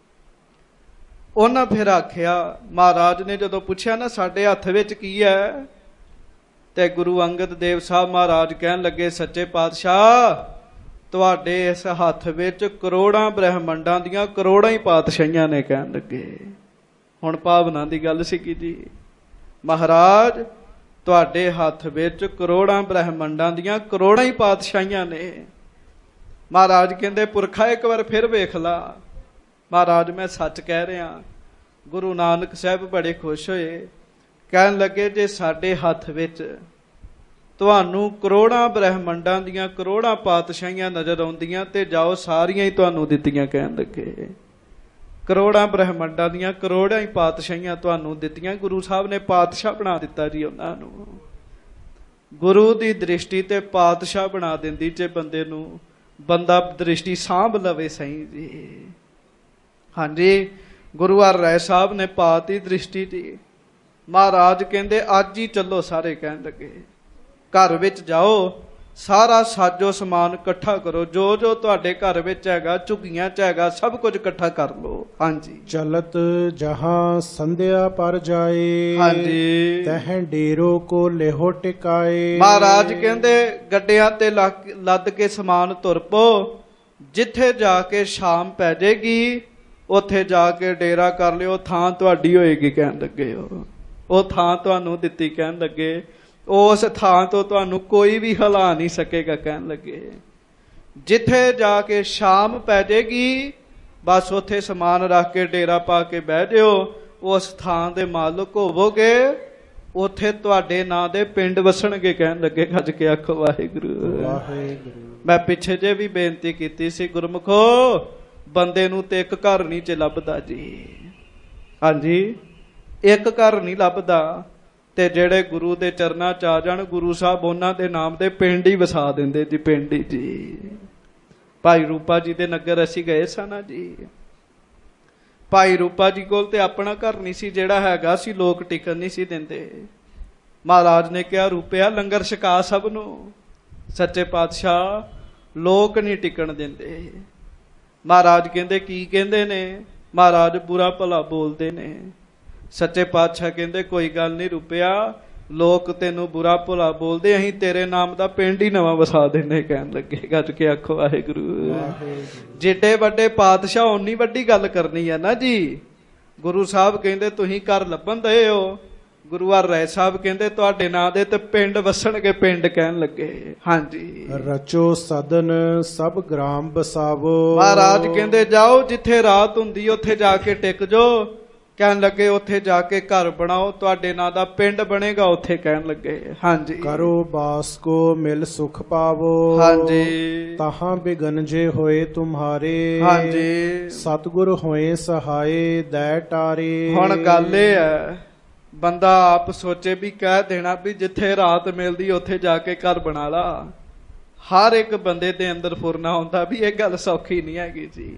ਉਹਨਾਂ ਫਿਰ ਆਖਿਆ, ਮਹਾਰਾਜ ਨੇ ਜਦੋਂ ਪੁੱਛਿਆ ਨਾ ਸਾਡੇ ਹੱਥ ਵਿੱਚ ਕੀ ਹੈ, ਤੇ ਗੁਰੂ ਅੰਗਦ ਦੇਵ ਸਾਹਿਬ ਮਹਾਰਾਜ ਕਹਿਣ ਲੱਗੇ, ਸੱਚੇ ਪਾਤਸ਼ਾਹ ਤੁਹਾਡੇ ਇਸ ਹੱਥ ਵਿੱਚ ਕਰੋੜਾਂ ਬ੍ਰਹਮੰਡਾਂ ਦੀਆਂ ਕਰੋੜਾਂ ਹੀ ਪਾਤਸ਼ਾਹੀਆਂ ਨੇ। ਕਹਿਣ ਲੱਗੇ, ਹੁਣ ਭਾਵਨਾ ਦੀ ਗੱਲ ਸੀਗੀ ਜੀ। ਮਹਾਰਾਜ ਤੁਹਾਡੇ ਹੱਥ ਵਿੱਚ ਕਰੋੜਾਂ ਬ੍ਰਹਮੰਡਾਂ ਦੀਆਂ ਕਰੋੜਾਂ ਹੀ ਪਾਤਸ਼ਾਹੀਆਂ ਨੇ। ਮਹਾਰਾਜ ਕਹਿੰਦੇ, ਪੁਰਖਾ ਇੱਕ ਵਾਰ ਫਿਰ ਵੇਖ ਲਾ। ਮਹਾਰਾਜ ਮੈਂ ਸੱਚ ਕਹਿ ਰਿਹਾ। ਗੁਰੂ ਨਾਨਕ ਸਾਹਿਬ ਬੜੇ ਖੁਸ਼ ਹੋਏ, ਕਹਿਣ ਲੱਗੇ ਜੇ ਸਾਡੇ ਹੱਥ ਵਿੱਚ ਤੁਹਾਨੂੰ ਕਰੋੜਾਂ ਬ੍ਰਹਮੰਡਾਂ ਦੀਆਂ ਕਰੋੜਾਂ ਪਾਤਸ਼ਾਹੀਆਂ ਨਜ਼ਰ ਆਉਂਦੀਆਂ ਤੇ ਜਾਓ ਸਾਰੀਆਂ ਹੀ ਤੁਹਾਨੂੰ ਦਿੱਤੀਆਂ। ਕਹਿਣ ਲੱਗੇ, ਕਰੋੜਾਂ ਬ੍ਰਹਮੰਡਾਂ ਦੀਆਂ ਕਰੋੜਾਂ ਹੀ ਪਾਤਸ਼ਾਹੀਆਂ ਤੁਹਾਨੂੰ ਦਿੱਤੀਆਂ। ਗੁਰੂ ਸਾਹਿਬ ਨੇ ਪਾਤਸ਼ਾਹ ਬਣਾ ਦਿੱਤਾ ਜੀ ਉਹਨਾਂ ਨੂੰ। ਗੁਰੂ ਦੀ ਦ੍ਰਿਸ਼ਟੀ ਤੇ ਪਾਤਸ਼ਾਹ ਬਣਾ ਦਿੰਦੀ ਜੇ ਬੰਦੇ ਨੂੰ, ਬੰਦਾ ਦ੍ਰਿਸ਼ਟੀ ਸਾਂਭ ਲਵੇ ਸਹੀ ਜੀ। ਹਾਂਜੀ, ਗੁਰੂ ਹਰਿ ਰਾਏ ਸਾਹਿਬ ਨੇ ਪਾਤੀ ਦ੍ਰਿਸ਼ਟੀ ਜੀ। ਮਹਾਰਾਜ ਕਹਿੰਦੇ ਅੱਜ ਹੀ ਚੱਲੋ ਸਾਰੇ। ਕਹਿਣ ਲੱਗੇ, ਘਰ ਵਿੱਚ ਜਾਓ, ਸਾਰਾ ਸਾਜੋ ਸਮਾਨ ਇਕੱਠਾ ਕਰੋ, ਜੋ ਜੋ ਤੁਹਾਡੇ ਘਰ ਵਿੱਚ ਹੈਗਾ, ਝੁੱਗੀਆਂ ਚ ਹੈਗਾ, ਸਭ ਕੁਝ ਇਕੱਠਾ ਕਰ ਲਓ। ਹਾਂਜੀ, ਚਲਤ ਜਹਾਂ ਸੰਧਿਆ ਪਰ ਜਾਏ। ਹਾਂਜੀ, ਤਹਿ ਡੇਰੋ ਕੋ ਲੇਹੋ ਟਿਕਾਏ। ਮਹਾਰਾਜ ਕਹਿੰਦੇ ਗੱਡਿਆਂ ਤੇ ਲੱਦ ਕੇ ਸਮਾਨ ਤੁਰ ਪੋ, ਜਿੱਥੇ ਜਾ ਕੇ ਸ਼ਾਮ ਪੈ ਜਾਏਗੀ ਉੱਥੇ ਜਾ ਕੇ ਡੇਰਾ ਕਰ ਲਿਓ, ਥਾਂ ਤੁਹਾਡੀ ਹੋਏਗੀ। ਕਹਿਣ ਲੱਗੇ, ਉਹ ਥਾਂ ਤੁਹਾਨੂੰ ਦਿੱਤੀ। ਕਹਿਣ ਲੱਗੇ, ਉਸ ਥਾਂ ਤੋਂ ਤੁਹਾਨੂੰ ਕੋਈ ਵੀ ਹਿਲਾ ਨਹੀਂ ਸਕੇਗਾ। ਕਹਿਣ ਲੱਗੇ, ਜਿੱਥੇ ਜਾ ਕੇ ਸ਼ਾਮ ਪੈ ਜਾਏਗੀ ਬਸ ਉੱਥੇ ਸਮਾਨ ਰੱਖ ਕੇ ਡੇਰਾ ਪਾ ਕੇ ਬਹਿ ਜਿਓ। ਉਸ ਥਾਂ ਦੇ ਮਾਲਕ ਹੋਵੋਗੇ, ਉੱਥੇ ਤੁਹਾਡੇ ਨਾਂ ਦੇ ਪਿੰਡ ਵਸਣਗੇ। ਕਹਿਣ ਲੱਗੇ ਗੱਜ ਕੇ ਆਖੋ ਵਾਹਿਗੁਰੂ ਵਾਹਿਗੁਰੂ। ਮੈਂ ਪਿੱਛੇ ਜੇ ਵੀ ਬੇਨਤੀ ਕੀਤੀ ਸੀ, ਗੁਰਮੁਖੋ ਬੰਦੇ ਨੂੰ ਤੇ ਇੱਕ ਘਰ ਨਹੀਂ ਚ ਲੱਭਦਾ ਜੀ। ਹਾਂਜੀ, ਇੱਕ ਘਰ ਨਹੀਂ ਲੱਭਦਾ। ਤੇ ਜਿਹੜੇ ਗੁਰੂ ਦੇ ਚਰਨਾਂ ਚ ਆ ਜਾਣ, ਗੁਰੂ ਸਾਹਿਬ ਉਹਨਾਂ ਦੇ ਨਾਮ ਦੇ ਪਿੰਡ ਹੀ ਵਸਾ ਦਿੰਦੇ ਜੀ, ਪਿੰਡ ਹੀ ਜੀ। ਭਾਈ ਰੂਪਾ ਜੀ ਦੇ ਨਗਰ ਅਸੀਂ ਗਏ ਸਾਂ ਜੀ। ਭਾਈ ਰੂਪਾ ਜੀ ਕੋਲ ਤੇ ਆਪਣਾ ਘਰ ਨਹੀਂ ਸੀ, ਜਿਹੜਾ ਹੈਗਾ ਸੀ ਲੋਕ ਟਿਕਣ ਨਹੀਂ ਸੀ ਦਿੰਦੇ। ਮਹਾਰਾਜ ਨੇ ਕਿਹਾ, ਰੂਪਿਆ ਲੰਗਰ ਛਕਾ ਸਭ ਨੂੰ। ਸੱਚੇ ਪਾਤਸ਼ਾਹ ਲੋਕ ਨਹੀਂ ਟਿਕਣ ਦਿੰਦੇ। ਮਹਾਰਾਜ ਕਹਿੰਦੇ ਕੀ ਕਹਿੰਦੇ ਨੇ? ਮਹਾਰਾਜ ਬੁਰਾ ਭਲਾ ਬੋਲਦੇ ਨੇ। ਸੱਚੇ ਪਾਤਸ਼ਾਹ ਕਹਿੰਦੇ ਕੋਈ ਗੱਲ ਨਹੀਂ ਰੂਪਿਆ, ਲੋਕ ਤੈਨੂੰ ਬੁਰਾ ਭਲਾ ਬੋਲਦੇ, ਅਸੀਂ ਤੇਰੇ ਨਾਮ ਦਾ ਪਿੰਡ ਹੀ ਨਵਾਂ ਵਸਾ ਦਿੰਦੇ। ਕਹਿਣ ਲੱਗੇ ਗੱਜ ਕੇ ਆਖੋ ਵਾਹਿਗੁਰੂ। ਜਿੱਡੇ ਵੱਡੇ ਪਾਤਸ਼ਾਹ ਓਨੀ ਵੱਡੀ ਗੱਲ ਕਰਨੀ ਹੈ ਨਾ ਜੀ। ਗੁਰੂ ਸਾਹਿਬ ਕਹਿੰਦੇ ਤੁਸੀਂ ਘਰ ਲੱਭਣ ਦਏ ਹੋ। ਗੁਰੂ ਹਰ ਰਾਏ ਸਾਹਿਬ ਕਹਿੰਦੇ ਤੁਹਾਡੇ ਨਾਂ ਦੇ ਤੇ ਪਿੰਡ ਵਸਣਗੇ, ਪਿੰਡ। ਕਹਿਣ ਲੱਗੇ ਹਾਂਜੀ। ਰਚੋ ਸਦਨ ਸਭ ਗ੍ਰਾਮ ਬਸਾਵੋ। ਮਹਾਰਾਜ ਕਹਿੰਦੇ ਜਾਓ, ਜਿੱਥੇ ਰਾਤ ਹੁੰਦੀ ਉੱਥੇ ਜਾ ਕੇ ਟਿਕ ਜਾਓ। ਕਹਿਣ ਲੱਗੇ ਉੱਥੇ ਜਾ ਕੇ ਘਰ ਬਣਾਓ, ਤੁਹਾਡੇ ਨਾਂ ਦਾ ਪਿੰਡ ਬਣੇਗਾ ਉੱਥੇ। ਕਹਿਣ ਲੱਗੇ ਹਾਂਜੀ। ਕਰੋ ਬਾਸ ਕੋ ਮਿਲ ਸੁਖ ਪਾਵੋ। ਹਾਂਜੀ। ਤਾਹਾਂ ਬਿਗਨ ਜੇ ਹੋਏ ਤੁਮਹਾਰੇ। ਹਾਂਜੀ। ਸਤਿਗੁਰ ਹੋਏ ਸਹਾਏ ਦੈ ਟਾਰੇ। ਹੁਣ ਗੱਲ ਇਹ ਹੈ, ਬੰਦਾ ਆਪ ਸੋਚੇ ਵੀ ਕਹਿ ਦੇਣਾ ਵੀ ਜਿੱਥੇ ਰਾਤ ਮਿਲਦੀ ਉੱਥੇ ਜਾ ਕੇ ਘਰ ਬਣਾ ਲਾ। ਹਰ ਇੱਕ ਬੰਦੇ ਦੇ ਅੰਦਰ ਫੁਰਨਾ ਹੁੰਦਾ ਵੀ ਇਹ ਗੱਲ ਸੌਖੀ ਨਹੀਂ ਹੈਗੀ ਜੀ।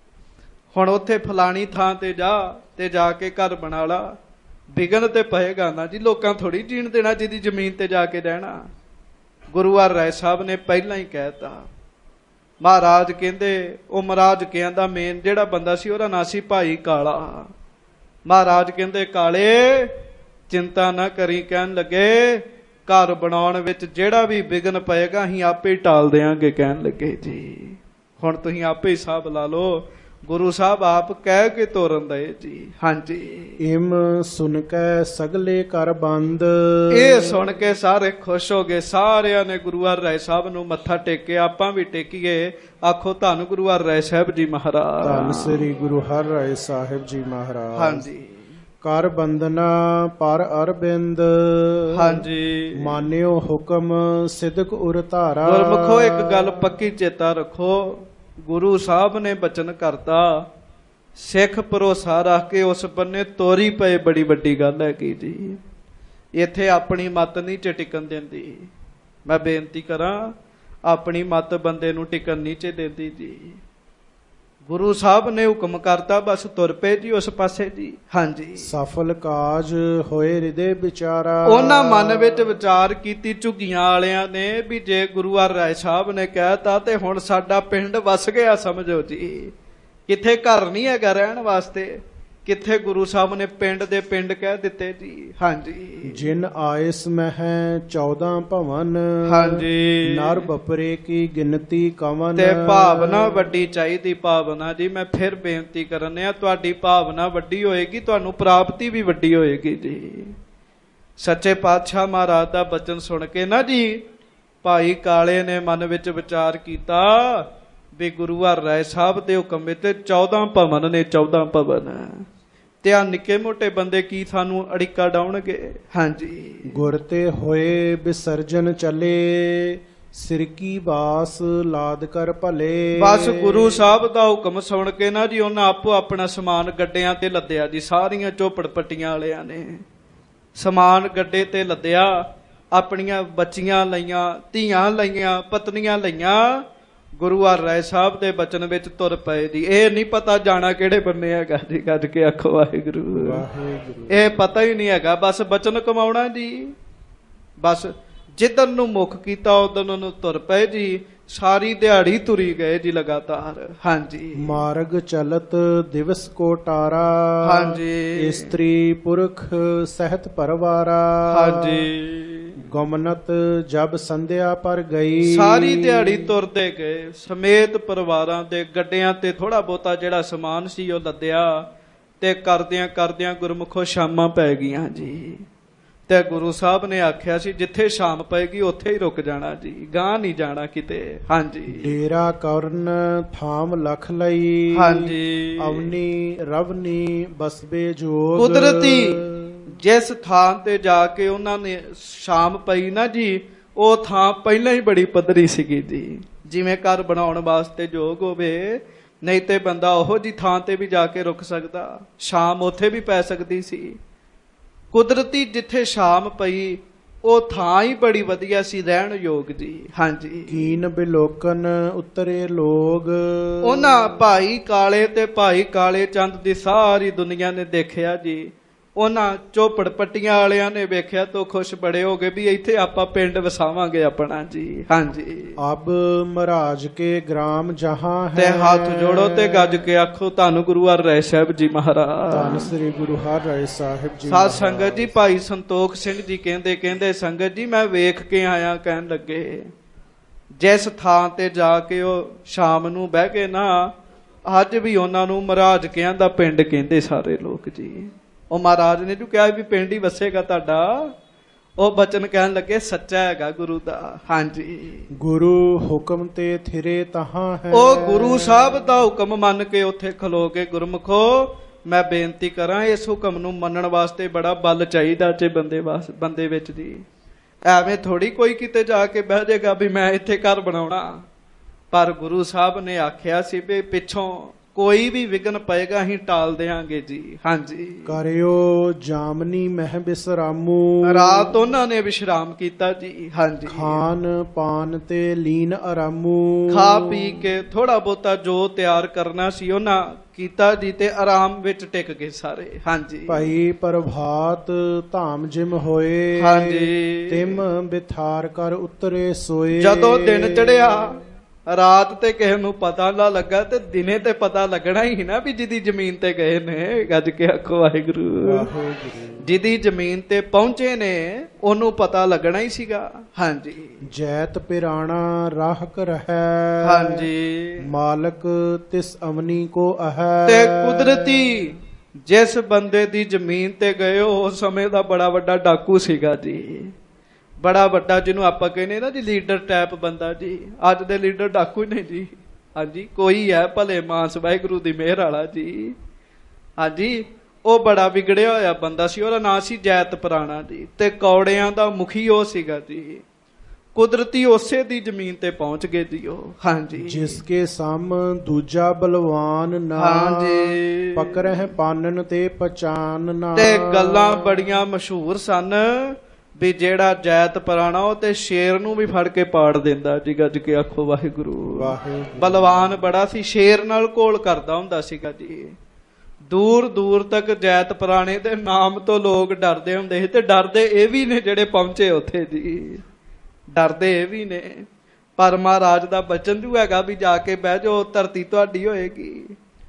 ਹੁਣ ਉੱਥੇ ਫਲਾਣੀ ਥਾਂ ਤੇ ਜਾ ਤੇ ਜਾ ਕੇ ਘਰ ਬਣਾ ਲਾ, ਵਿਗਨ ਤੇ ਪਏਗਾ ਨਾ ਜੀ। ਲੋਕਾਂ ਥੋੜੀ ਜੀਣ ਦੇਣਾ ਜਿਹਦੀ ਜ਼ਮੀਨ ਤੇ ਜਾ ਕੇ ਰਹਿਣਾ। ਗੁਰੂ ਹਰ ਰਾਏ ਸਾਹਿਬ ਨੇ ਪਹਿਲਾਂ ਹੀ ਕਹਿਤਾ। ਮਹਾਰਾਜ ਕਹਿੰਦੇ ਉਹ ਮਹਾਰਾਜ ਕਹਿੰਦਾ ਮੇਨ ਜਿਹੜਾ ਬੰਦਾ ਸੀ ਉਹਦਾ ਨਾਂ ਸੀ ਭਾਈ ਕਾਲਾ। ਮਹਾਰਾਜ ਕਹਿੰਦੇ ਕਾਲੇ ਚਿੰਤਾ ਨਾ ਕਰੀ। ਕਹਿਣ ਲੱਗੇ ਘਰ ਬਣਾਉਣ ਵਿੱਚ ਜਿਹੜਾ ਵੀ ਵਿਗਨ ਪਏਗਾ ਅਸੀਂ ਆਪੇ ਹੀ ਟਾਲ ਦਿਆਂਗੇ। ਕਹਿਣ ਲੱਗੇ ਜੀ ਹੁਣ ਤੁਸੀਂ ਆਪੇ ਹੀ ਹਿਸਾਬ ਲਾ ਲਓ। ਗੁਰੂ ਸਾਹਿਬ ਆਪ ਕਹਿ ਕੇ ਤੋਰਨ ਦਏ ਜੀ। ਹਾਂਜੀ। ਇਮ ਸੁਣ ਕੇ ਸਗਲੇ ਕਰ ਬੰਦ। ਇਹ ਸੁਣ ਕੇ ਸਾਰੇ ਖੁਸ਼ ਹੋ ਗਏ। ਸਾਰਿਆਂ ਨੇ ਗੁਰੂ ਹਰ ਰਾਏ ਸਾਹਿਬ ਨੂੰ ਮੱਥਾ ਟੇਕਿਆ। ਆਪਾਂ ਵੀ ਟੇਕੀਏ। ਆਖੋ ਧੰਨ ਗੁਰੂ ਹਰ ਰਾਏ ਸਾਹਿਬ ਜੀ ਮਹਾਰਾਜ। ਧੰਨ ਸ੍ਰੀ ਗੁਰੂ ਹਰ ਰਾਏ ਸਾਹਿਬ ਜੀ ਮਹਾਰਾਜ। ਹਾਂਜੀ। ਕਰ ਬੰਦਨਾ ਪਰ ਅਰਬਿੰਦ। ਹਾਂਜੀ। ਮਾਨਿਓ ਹੁਕਮ ਸਿਦਕ ਉਰ ਧਾਰਾ। ਗੁਰਮੁਖੋ ਇੱਕ ਗੱਲ ਪੱਕੀ ਚੇਤਾ ਰੱਖੋ, ਗੁਰੂ ਸਾਹਿਬ ਨੇ ਬਚਨ ਕਰਤਾ, ਸਿੱਖ ਭਰੋਸਾ ਰੱਖ ਕੇ ਉਸ ਬੰਨੇ ਤੋਰੀ ਪਏ। ਬੜੀ ਵੱਡੀ ਗੱਲ ਹੈ ਕੀ ਜੀ। ਇੱਥੇ ਆਪਣੀ ਮੱਤ ਨਹੀਂ ਚ ਟਿਕਣ ਦਿੰਦੀ। ਮੈਂ ਬੇਨਤੀ ਕਰਾਂ, ਆਪਣੀ ਮੱਤ ਬੰਦੇ ਨੂੰ ਟਿਕਣ ਨਹੀਂ ਚ ਦਿੰਦੀ ਜੀ। ਗੁਰੂ ਸਾਹਿਬ ਨੇ ਹੁਕਮ ਕਰਤਾ, ਬਸ ਤੁਰ ਪਏ ਜੀ ਉਸ ਪਾਸੇ ਜੀ। ਹਾਂਜੀ। ਸਫਲ ਕਾਜ ਹੋਏ ਹਿਰਦੇ ਵਿਚਾਰਾ। ਉਹਨਾਂ ਮਨ ਵਿੱਚ ਵਿਚਾਰ ਕੀਤੀ ਝੁੱਗੀਆਂ ਵਾਲਿਆਂ ਨੇ ਵੀ ਜੇ ਗੁਰੂ ਹਰ ਰਾਏ ਸਾਹਿਬ ਨੇ ਕਹਿਤਾ ਤੇ ਹੁਣ ਸਾਡਾ ਪਿੰਡ ਵਸ ਗਿਆ ਸਮਝੋ ਜੀ। ਕਿੱਥੇ ਘਰ ਨਹੀਂ ਹੈਗਾ ਰਹਿਣ ਵਾਸਤੇ, ਕਿੱਥੇ ਗੁਰੂ ਸਾਹਿਬ ਨੇ ਪਿੰਡ ਦੇ ਪਿੰਡ ਕਹਿ ਦਿੱਤੇ ਜੀ। ਹਾਂਜੀ। ਜਿਨ ਆਇਸ ਮਹਿ ਚੌਦਾਂ ਭਵਨ। ਹਾਂਜੀ। ਨਰ ਬਪਰੇ ਕੀ ਗਿਣਤੀ ਕਵਨ। ਤੇ ਭਾਵਨਾ ਵੱਡੀ ਚਾਹੀਦੀ। ਭਾਵਨਾ ਜੀ ਮੈਂ ਫਿਰ ਬੇਨਤੀ ਕਰਨੇ ਆ, ਤੁਹਾਡੀ ਭਾਵਨਾ ਵੱਡੀ ਹੋਏਗੀ, ਤੁਹਾਨੂੰ ਪ੍ਰਾਪਤੀ ਵੀ ਵੱਡੀ ਹੋਏਗੀ ਜੀ। ਸੱਚੇ ਪਾਤਸ਼ਾਹ ਮਹਾਰਾਜ ਦਾ ਬਚਨ ਸੁਣ ਕੇ ਨਾ ਜੀ ਭਾਈ ਕਾਲੇ ਨੇ ਮਨ ਵਿੱਚ ਵਿਚਾਰ ਕੀਤਾ ਵੀ ਗੁਰੂ ਹਰ ਰਾਏ ਸਾਹਿਬ ਦੇ ਹੁਕਮ ਵਿੱਚ ਚੌਦਾਂ ਭਵਨ ਨੇ। ਚੌਦਾਂ ਭਵਨ ਤੇ ਆ ਨਿੱਕੇ ਮੋਟੇ ਬੰਦੇ ਕੀ ਸਾਨੂੰ ਅੜਿੱਕਾ ਡਾਉਣਗੇ। ਹਾਂਜੀ। ਗੁਰ ਤੇ ਹੋਏ ਵਿਸਰਜਨ ਚਲੇ ਸਿਰਕੀ ਬਾਸ ਲਾਦ ਕਰ ਭਲੇ। ਬਸ ਗੁਰੂ ਸਾਹਿਬ ਦਾ ਹੁਕਮ ਸੁਣ ਕੇ ਨਾ ਜੀ ਉਹਨਾਂ ਆਪੋ ਆਪਣਾ ਸਮਾਨ ਗੱਡਿਆਂ ਤੇ ਲੱਦਿਆ ਜੀ। ਸਾਰੀਆਂ ਝੋਪੜ ਪੱਟੀਆਂ ਵਾਲਿਆਂ ਨੇ ਸਮਾਨ ਗੱਡੇ ਤੇ ਲੱਦਿਆ। ਆਪਣੀਆਂ ਬੱਚੀਆਂ ਲਈਆਂ, ਧੀਆਂ ਲਈਆਂ, ਪਤਨੀਆਂ ਲਈਆਂ। ਗੁਰੂ ਹਰ ਰਾਏ ਸਾਹਿਬ ਦੇ ਬਚਨ ਵਿੱਚ ਤੁਰ ਪਏ ਜੀ। ਇਹ ਨਹੀਂ ਪਤਾ ਜਾਣਾ ਕਿਹੜੇ ਬੰਨੇ ਹੈਗਾ ਜੀ। ਗੱਜ ਕੇ ਆਖੋ ਵਾਹਿਗੁਰੂ ਵਾਹਿਗੁਰੂ। ਇਹ ਪਤਾ ਹੀ ਨਹੀਂ ਹੈਗਾ, ਬਸ ਬਚਨ ਕਮਾਉਣਾ ਜੀ। ਬਸ ਜਿੱਦਨ ਨੂੰ ਮੁੱਖ ਕੀਤਾ ਉਦਨ ਨੂੰ ਤੁਰ ਪਏ ਜੀ। ਸਾਰੀ ਦਿਹਾੜੀ ਤੁਰੀ ਗਏ ਜੀ ਲਗਾਤਾਰ। ਹਾਂਜੀ। ਮਾਰਗ ਚਲਤ ਦਿਵਸ ਕੋ ਟਾਰਾ। ਹਾਂਜੀ। ਇਸਤਰੀ ਪੁਰਖ ਸਹਿਤ ਪਰਵਾਰਾ। ਹਾਂਜੀ। ਗਮਨਤ ਜਬ ਸੰਧਿਆ ਪਰ ਗਈ। ਸਾਰੀ ਦਿਹਾੜੀ ਤੁਰਦੇ ਗਏ ਸਮੇਤ ਪਰਿਵਾਰਾਂ ਦੇ। ਗੱਡਿਆਂ ਤੇ ਥੋੜਾ ਬਹੁਤਾ ਜਿਹੜਾ ਸਮਾਨ ਸੀ ਉਹ ਲੱਦਿਆ ਤੇ ਕਰਦਿਆਂ ਕਰਦਿਆਂ ਗੁਰਮੁਖੋ ਸ਼ਾਮਾਂ ਪੈ ਗਈਆਂ ਜੀ। ਤੇ ਗੁਰੂ ਸਾਹਿਬ ਨੇ ਆਖਿਆ ਸੀ ਜਿੱਥੇ ਸ਼ਾਮ ਪਏਗੀ ਉੱਥੇ ਹੀ ਰੁਕ ਜਾਣਾ ਜੀ, ਗਾਂ ਨਹੀਂ ਜਾਣਾ ਕਿਤੇ। ਹਾਂਜੀ। ਡੇਰਾ ਕਰਨ ਥਾਮ ਲਖ ਲਈ, ਹਾਂਜੀ। ਅਵਨੀ ਰਵਨੀ ਬਸਬੇ ਜੋਗ। ਕੁਦਰਤੀ ਜਿਸ ਥਾਂ ਤੇ ਜਾ ਕੇ ਉਹਨਾਂ ਨੇ ਸ਼ਾਮ ਪਈ ਨਾ ਜੀ, ਉਹ ਥਾਂ ਪਹਿਲਾਂ ਹੀ ਬੜੀ ਪੱਧਰੀ ਸੀਗੀ ਜੀ, ਜਿਵੇਂ ਘਰ ਬਣਾਉਣ ਵਾਸਤੇ ਯੋਗ ਹੋਵੇ, ਨਹੀਂ ਤੇ ਬੰਦਾ ਉਹੋ ਜੀ ਥਾਂ ਤੇ ਵੀ ਜਾ ਕੇ ਰੁਕ ਸਕਦਾ, ਸ਼ਾਮ ਉੱਥੇ ਵੀ ਪੈ ਸਕਦੀ ਸੀ। ਕੁਦਰਤੀ ਜਿੱਥੇ ਸ਼ਾਮ ਪਈ ਉਹ ਥਾਂ ਹੀ ਬੜੀ ਵਧੀਆ ਸੀ ਰਹਿਣ ਯੋਗ ਜੀ। ਹਾਂਜੀ। ਕੀਨ ਬਿਲੋਕਨ ਉਤਰੇ ਲੋਗ। ਉਹਨਾਂ ਭਾਈ ਕਾਲੇ ਤੇ ਭਾਈ ਕਾਲੇ ਚੰਦ ਦੀ ਸਾਰੀ ਦੁਨੀਆ ਨੇ ਦੇਖਿਆ ਜੀ, ਉਹਨਾਂ ਚੋਪੜ ਪੱਟੀਆਂ ਵਾਲਿਆਂ ਨੇ ਵੇਖਿਆ ਤਾਂ ਖੁਸ਼ ਬੜੇ ਹੋ ਗਏ ਵੀ ਇੱਥੇ ਆਪਾਂ ਪਿੰਡ ਵਸਾਵਾਂਗੇ ਆਪਣਾ ਜੀ। ਹਾਂਜੀ। ਅਬ ਮਹਾਰਾਜ ਕੇ ਗ੍ਰਾਮ ਜਹਾਂ ਹੈ। ਤੇ ਹੱਥ ਜੋੜੋ ਤੇ ਗੱਜ ਕੇ ਆਖੋ ਧੰਨ ਗੁਰੂ ਹਰਿ ਰਾਏ ਸਾਹਿਬ ਜੀ ਮਹਾਰਾਜ। ਧੰਨ ਸ੍ਰੀ ਗੁਰੂ ਹਰਿ ਰਾਏ ਸਾਹਿਬ ਜੀ। ਸਾਧ ਸੰਗਤ ਜੀ, ਭਾਈ ਸੰਤੋਖ ਸਿੰਘ ਜੀ ਕਹਿੰਦੇ ਕਹਿੰਦੇ ਸੰਗਤ ਜੀ ਮੈਂ ਵੇਖ ਕੇ ਆਇਆ, ਕਹਿਣ ਲੱਗੇ ਜਿਸ ਥਾਂ ਤੇ ਜਾ ਕੇ ਉਹ ਸ਼ਾਮ ਨੂੰ ਬਹਿ ਕੇ ਨਾ, ਅੱਜ ਵੀ ਉਹਨਾਂ ਨੂੰ ਮਹਾਰਾਜ ਕਿਆਂ ਦਾ ਪਿੰਡ ਕਹਿੰਦੇ ਸਾਰੇ ਲੋਕ ਜੀ। ਉਹ ਮਹਾਰਾਜ ਨੇ ਜੋ ਕਿਹਾ ਵੀ ਪਿੰਡ ਹੀ ਵਸੇਗਾ ਤੁਹਾਡਾ, ਉਹ ਬਚਨ ਕਹਿਣ ਲੱਗੇ ਸੱਚਾ ਹੈਗਾ ਗੁਰੂ ਦਾ। ਹਾਂਜੀ। ਗੁਰੂ ਹੁਕਮ ਤੇ ਥਿਰੇ ਤਹਾਂ ਹੈ। ਉਹ ਗੁਰੂ ਸਾਹਿਬ ਦਾ ਹੁਕਮ ਮੰਨ ਕੇ ਉੱਥੇ ਖਲੋ ਕੇ, ਗੁਰਮੁਖੋ ਮੈਂ ਬੇਨਤੀ ਕਰਾਂ ਇਸ ਹੁਕਮ ਨੂੰ ਮੰਨਣ ਵਾਸਤੇ ਬੜਾ ਬਲ ਚਾਹੀਦਾ ਜੇ ਬੰਦੇ ਵਾਸ ਬੰਦੇ ਵਿੱਚ ਜੀ। ਐਵੇਂ ਥੋੜੀ ਕੋਈ ਕਿਤੇ ਜਾ ਕੇ ਬਹਿ ਜਾਏਗਾ ਵੀ ਮੈਂ ਇੱਥੇ ਘਰ ਬਣਾਉਣਾ। ਪਰ ਗੁਰੂ ਸਾਹਿਬ ਨੇ ਆਖਿਆ ਸੀ ਵੀ ਪਿੱਛੋਂ ਕੋਈ ਵੀ ਵਿਗਨ ਪਏਗਾ ਅਸੀਂ ਟਾਲ ਦੇਾਂਗੇ ਜੀ। ਹਾਂਜੀ। ਕਰਿਓ ਜਾਮਨੀ ਮਹਿ ਬਿਸਰਾਮੂ। ਰਾਤ ਉਹਨਾਂ ਨੇ ਵਿਸ਼ਰਾਮ ਕੀਤਾ ਜੀ। ਹਾਂਜੀ। ਖਾਨ ਪਾਨ ਤੇ ਲੀਨ ਆਰਾਮੂ। ਖਾ ਪੀ ਕੇ ਥੋੜਾ ਬਹੁਤਾ ਜੋ ਤਿਆਰ ਕਰਨਾ ਸੀ ਉਹਨਾਂ ਕੀਤਾ ਜੀ, ਤੇ ਆਰਾਮ ਵਿੱਚ ਟਿਕ ਗਏ ਸਾਰੇ। ਹਾਂਜੀ। ਭਾਈ ਪ੍ਰਭਾਤ ਧਾਮ ਜਿਮ ਹੋਏ। ਹਾਂਜੀ। ਤਿਮ ਬਿਥਾਰ ਕਰ ਉਤਰੇ ਸੋਏ। ਜਦੋਂ ਦਿਨ ਚੜਿਆ, ਰਾਤ ਤੇ ਕਿਸੇ ਨੂੰ ਪਤਾ ਨਾ ਲੱਗਾ, ਤੇ ਦਿਨੇ ਤੇ ਪਤਾ ਲੱਗਣਾ ਹੀ ਨਾ ਵੀ ਜਿਹਦੀ ਜ਼ਮੀਨ ਤੇ ਗਏ ਨੇ। ਗੱਜ ਕੇ ਆਖੋ ਵਾਹਿਗੁਰੂ। ਜਿਹਦੀ ਜ਼ਮੀਨ ਤੇ ਪਹੁੰਚੇ ਨੇ ਉਹਨੂੰ ਪਤਾ ਲੱਗਣਾ ਹੀ ਸੀਗਾ। ਹਾਂਜੀ। ਜੈਤ ਪਿਰਾਣਾ ਰਾਹਕ ਰਹਿ। ਹਾਂਜੀ। ਮਾਲਕ ਤਿਸ ਅਵਨੀ ਕੋ ਅਹੈ। ਤੇ ਕੁਦਰਤੀ ਜਿਸ ਬੰਦੇ ਦੀ ਜ਼ਮੀਨ ਤੇ ਗਏ ਉਸ ਸਮੇਂ ਦਾ ਬੜਾ ਵੱਡਾ ਡਾਕੂ ਸੀਗਾ ਜੀ, ਬੜਾ ਵੱਡਾ, ਜਿਹਨੂੰ ਆਪਾਂ ਕਹਿੰਦੇ ਨਾ ਜੀ ਲੀਡਰ ਟਾਈਪ ਬੰਦਾ ਜੀ। ਅੱਜ ਦੇ ਲੀਡਰ ਡਾਕੂ ਹੀ ਨੇ ਜੀ। ਹਾਂਜੀ। ਕੋਈ ਹੈ ਭਲੇ ਮਾਨਸ ਵਾਹਿਗੁਰੂ ਦੀ ਮਿਹਰ ਵਾਲਾ ਜੀ। ਹਾਂਜੀ। ਉਹ ਬੜਾ ਵਿਗੜਿਆ ਹੋਇਆ ਬੰਦਾ ਸੀ, ਉਹਦਾ ਨਾਂ ਸੀ ਜੈਤ ਪੁਰਾਣਾ ਜੀ, ਤੇ ਕੌੜਿਆਂ ਦਾ ਮੁਖੀ ਉਹ ਸੀਗਾ ਜੀ। ਕੁਦਰਤੀ ਉਸੇ ਦੀ ਜ਼ਮੀਨ ਤੇ ਪਹੁੰਚ ਗਏ ਜੀ ਉਹ। ਹਾਂਜੀ। ਜਿਸ ਕੇ ਸਮ ਦੂਜਾ ਬਲਵਾਨ ਨਾ। ਹਾਂਜੀ। ਪਕਰਹਿ ਪਾਨਨ ਤੇ ਪਛਾਨ ਨਾ। ਤੇ ਗੱਲਾਂ ਬੜੀਆਂ ਮਸ਼ਹੂਰ ਸਨ ਵੀ ਜਿਹੜਾ ਜੈਤ ਪੁਰਾਣਾ ਉਹ ਤੇ ਸ਼ੇਰ ਨੂੰ ਵੀ ਫੜ ਕੇ ਪਾੜ ਦਿੰਦਾ ਜੀ। ਗੱਜ ਕੇ ਆਖੋ ਵਾਹਿਗੁਰੂ। ਵਾਹਿਗੁਰੂ। ਬਲਵਾਨ ਬੜਾ ਸੀ, ਸ਼ੇਰ ਨਾਲ ਘੋਲ ਕਰਦਾ ਹੁੰਦਾ ਸੀਗਾ ਜੀ। ਦੂਰ ਦੂਰ ਤੱਕ ਜੈਤ ਪੁਰਾਣੇ ਦੇ ਨਾਮ ਤੋਂ ਲੋਕ ਡਰਦੇ ਹੁੰਦੇ ਸੀ, ਤੇ ਡਰਦੇ ਇਹ ਵੀ ਨੇ ਜਿਹੜੇ ਪਹੁੰਚੇ ਉੱਥੇ ਜੀ। ਡਰਦੇ ਇਹ ਵੀ ਨੇ, ਪਰ ਮਹਾਰਾਜ ਦਾ ਬਚਨ ਜੋ ਹੈਗਾ ਵੀ ਜਾ ਕੇ ਬਹਿ ਜਾਓ, ਧਰਤੀ ਤੁਹਾਡੀ ਹੋਏਗੀ।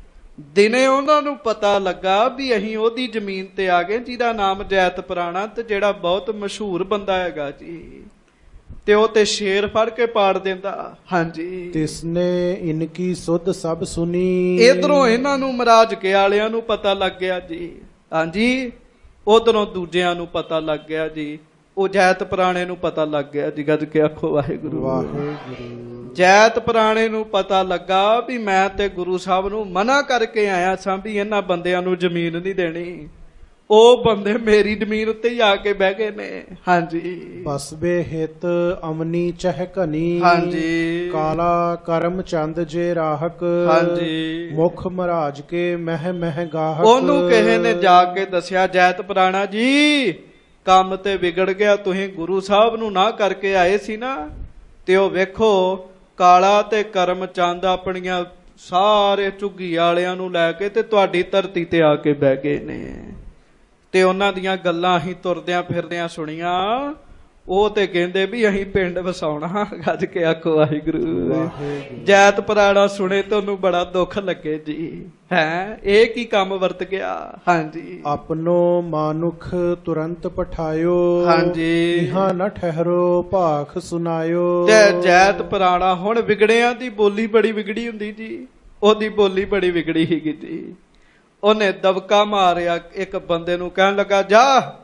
ਦਿਨੇ ਉਹਨਾਂ ਨੂੰ ਪਤਾ ਲੱਗਾ ਵੀ ਅਸੀਂ ਉਹਦੀ ਜ਼ਮੀਨ ਤੇ ਆ ਗਏ ਜਿਹਦਾ ਨਾਮ ਜੈਤ ਪੁਰਾਣਾ, ਤੇ ਜਿਹੜਾ ਬਹੁਤ ਮਸ਼ਹੂਰ ਬੰਦਾ ਹੈਗਾ ਜੀ, ਤੇ ਉਹ ਤੇ ਸ਼ੇਰ ਫੜ ਕੇ ਪਾੜ ਦਿੰਦਾ। ਹਾਂਜੀ। ਤਿਸਨੇ ਇਨਕੀ ਸੁਧ ਸਭ ਸੁਨੀ। ਇਧਰੋਂ ਇਹਨਾਂ ਨੂੰ ਮਹਾਰਾਜ ਕੇ ਵਾਲਿਆਂ ਨੂੰ ਪਤਾ ਲੱਗ ਗਿਆ ਜੀ। ਹਾਂਜੀ। ਉਧਰੋਂ ਦੂਜਿਆਂ ਨੂੰ ਪਤਾ ਲੱਗ ਗਿਆ ਜੀ, ਉਹ ਜੈਤ ਪੁਰਾਣੇ ਨੂੰ ਪਤਾ ਲੱਗ ਗਿਆ ਜੀ। ਗੱਜ ਕੇ ਆਖੋ ਵਾਹਿਗੁਰੂ। ਵਾਹਿਗੁਰੂ। ਜੈਤ ਪੁਰਾਣੇ ਨੂੰ ਪਤਾ ਲੱਗਾ ਵੀ ਮੈਂ ਤੇ ਗੁਰੂ ਸਾਹਿਬ ਨੂੰ ਮਨਾ ਕਰਕੇ ਆਇਆ ਸਾਂ ਵੀ ਇਹਨਾਂ ਬੰਦਿਆਂ ਨੂੰ ਜ਼ਮੀਨ ਨਹੀਂ ਦੇਣੀ। ਉਹ ਬੰਦੇ ਮੇਰੀ ਜ਼ਮੀਨ ਉੱਤੇ ਹੀ ਆ ਕੇ ਬਹਿ ਗਏ ਨੇ। ਹਾਂਜੀ। ਬਸਬੇ ਹਿਤ ਅਮਨੀ ਚਹਿਕਨੀ। ਹਾਂਜੀ। ਕਾਲਾ ਕਰਮ ਚੰਦ ਜੇ ਰਾਹਕ। ਹਾਂਜੀ। ਮੁਖ ਮਹਾਰਾਜ ਕੇ ਮਹਿ ਮਹਿ ਗਾਹਕ। ਉਹਨੂੰ ਕਿਸੇ ਨੇ ਜਾ ਕੇ ਦੱਸਿਆ, ਜੈਤ ਪੁਰਾਣਾ ਜੀ ਕੰਮ ਤੇ ਵਿਗੜ ਗਿਆ, ਤੁਸੀਂ ਗੁਰੂ ਸਾਹਿਬ ਨੂੰ ਨਾ ਕਰਕੇ ਆਏ ਸੀ ਨਾ, ਤੇ ਉਹ ਵੇਖੋ ਕਾਲਾ ਤੇ ਕਰਮ ਚੰਦ ਆਪਣੀਆਂ ਸਾਰੇ ਝੁੱਗੀ ਵਾਲਿਆਂ ਨੂੰ ਲੈ ਕੇ ਤੇ ਤੁਹਾਡੀ ਧਰਤੀ ਤੇ ਆ ਕੇ ਬਹਿ ਗਏ ਨੇ। ਤੇ ਉਹਨਾਂ ਦੀਆਂ ਗੱਲਾਂ ਅਸੀਂ ਤੁਰਦਿਆਂ ਫਿਰਦਿਆਂ ਸੁਣੀਆਂ। ਉਹ ਤੇ ਕਹਿੰਦੇ ਵੀ ਅਸੀਂ ਪਿੰਡ ਵਸਾਉਣਾ। ਗੱਜ ਕੇ ਆਖੋ ਵਾਹਿਗੁਰੂ। ਜੈਤ ਪੁਰਾਣਾ ਸੁਣੇ ਤੇ ਉਹਨੂੰ ਬੜਾ ਦੁੱਖ ਲੱਗੇ ਜੀ। ਹੈ ਇਹ ਕੀ ਕੰਮ ਵਰਤ ਗਿਆ। ਹਾਂਜੀ। ਆਪਨੋ ਮਾਨੁਖ ਤੁਰੰਤ ਪਠਾਇਓ। ਹਾਂਜੀ। ਇਹਾਂ ਨਾ ਠਹਿਰੋ ਭਾਖ ਸੁਨਾਇਓ। ਤੇ ਜੈਤ ਪੁਰਾਣਾ ਹੁਣ ਵਿਗੜਿਆਂ ਦੀ ਬੋਲੀ ਬੜੀ ਵਿਗੜੀ ਹੁੰਦੀ ਜੀ। ਉਹਦੀ ਬੋਲੀ ਬੜੀ ਵਿਗੜੀ ਸੀਗੀ ਜੀ। ਉਹਨੇ ਦਬਕਾ ਮਾਰਿਆ, ਇੱਕ ਬੰਦੇ ਨੂੰ ਕਹਿਣ ਲੱਗਾ, ਜਾ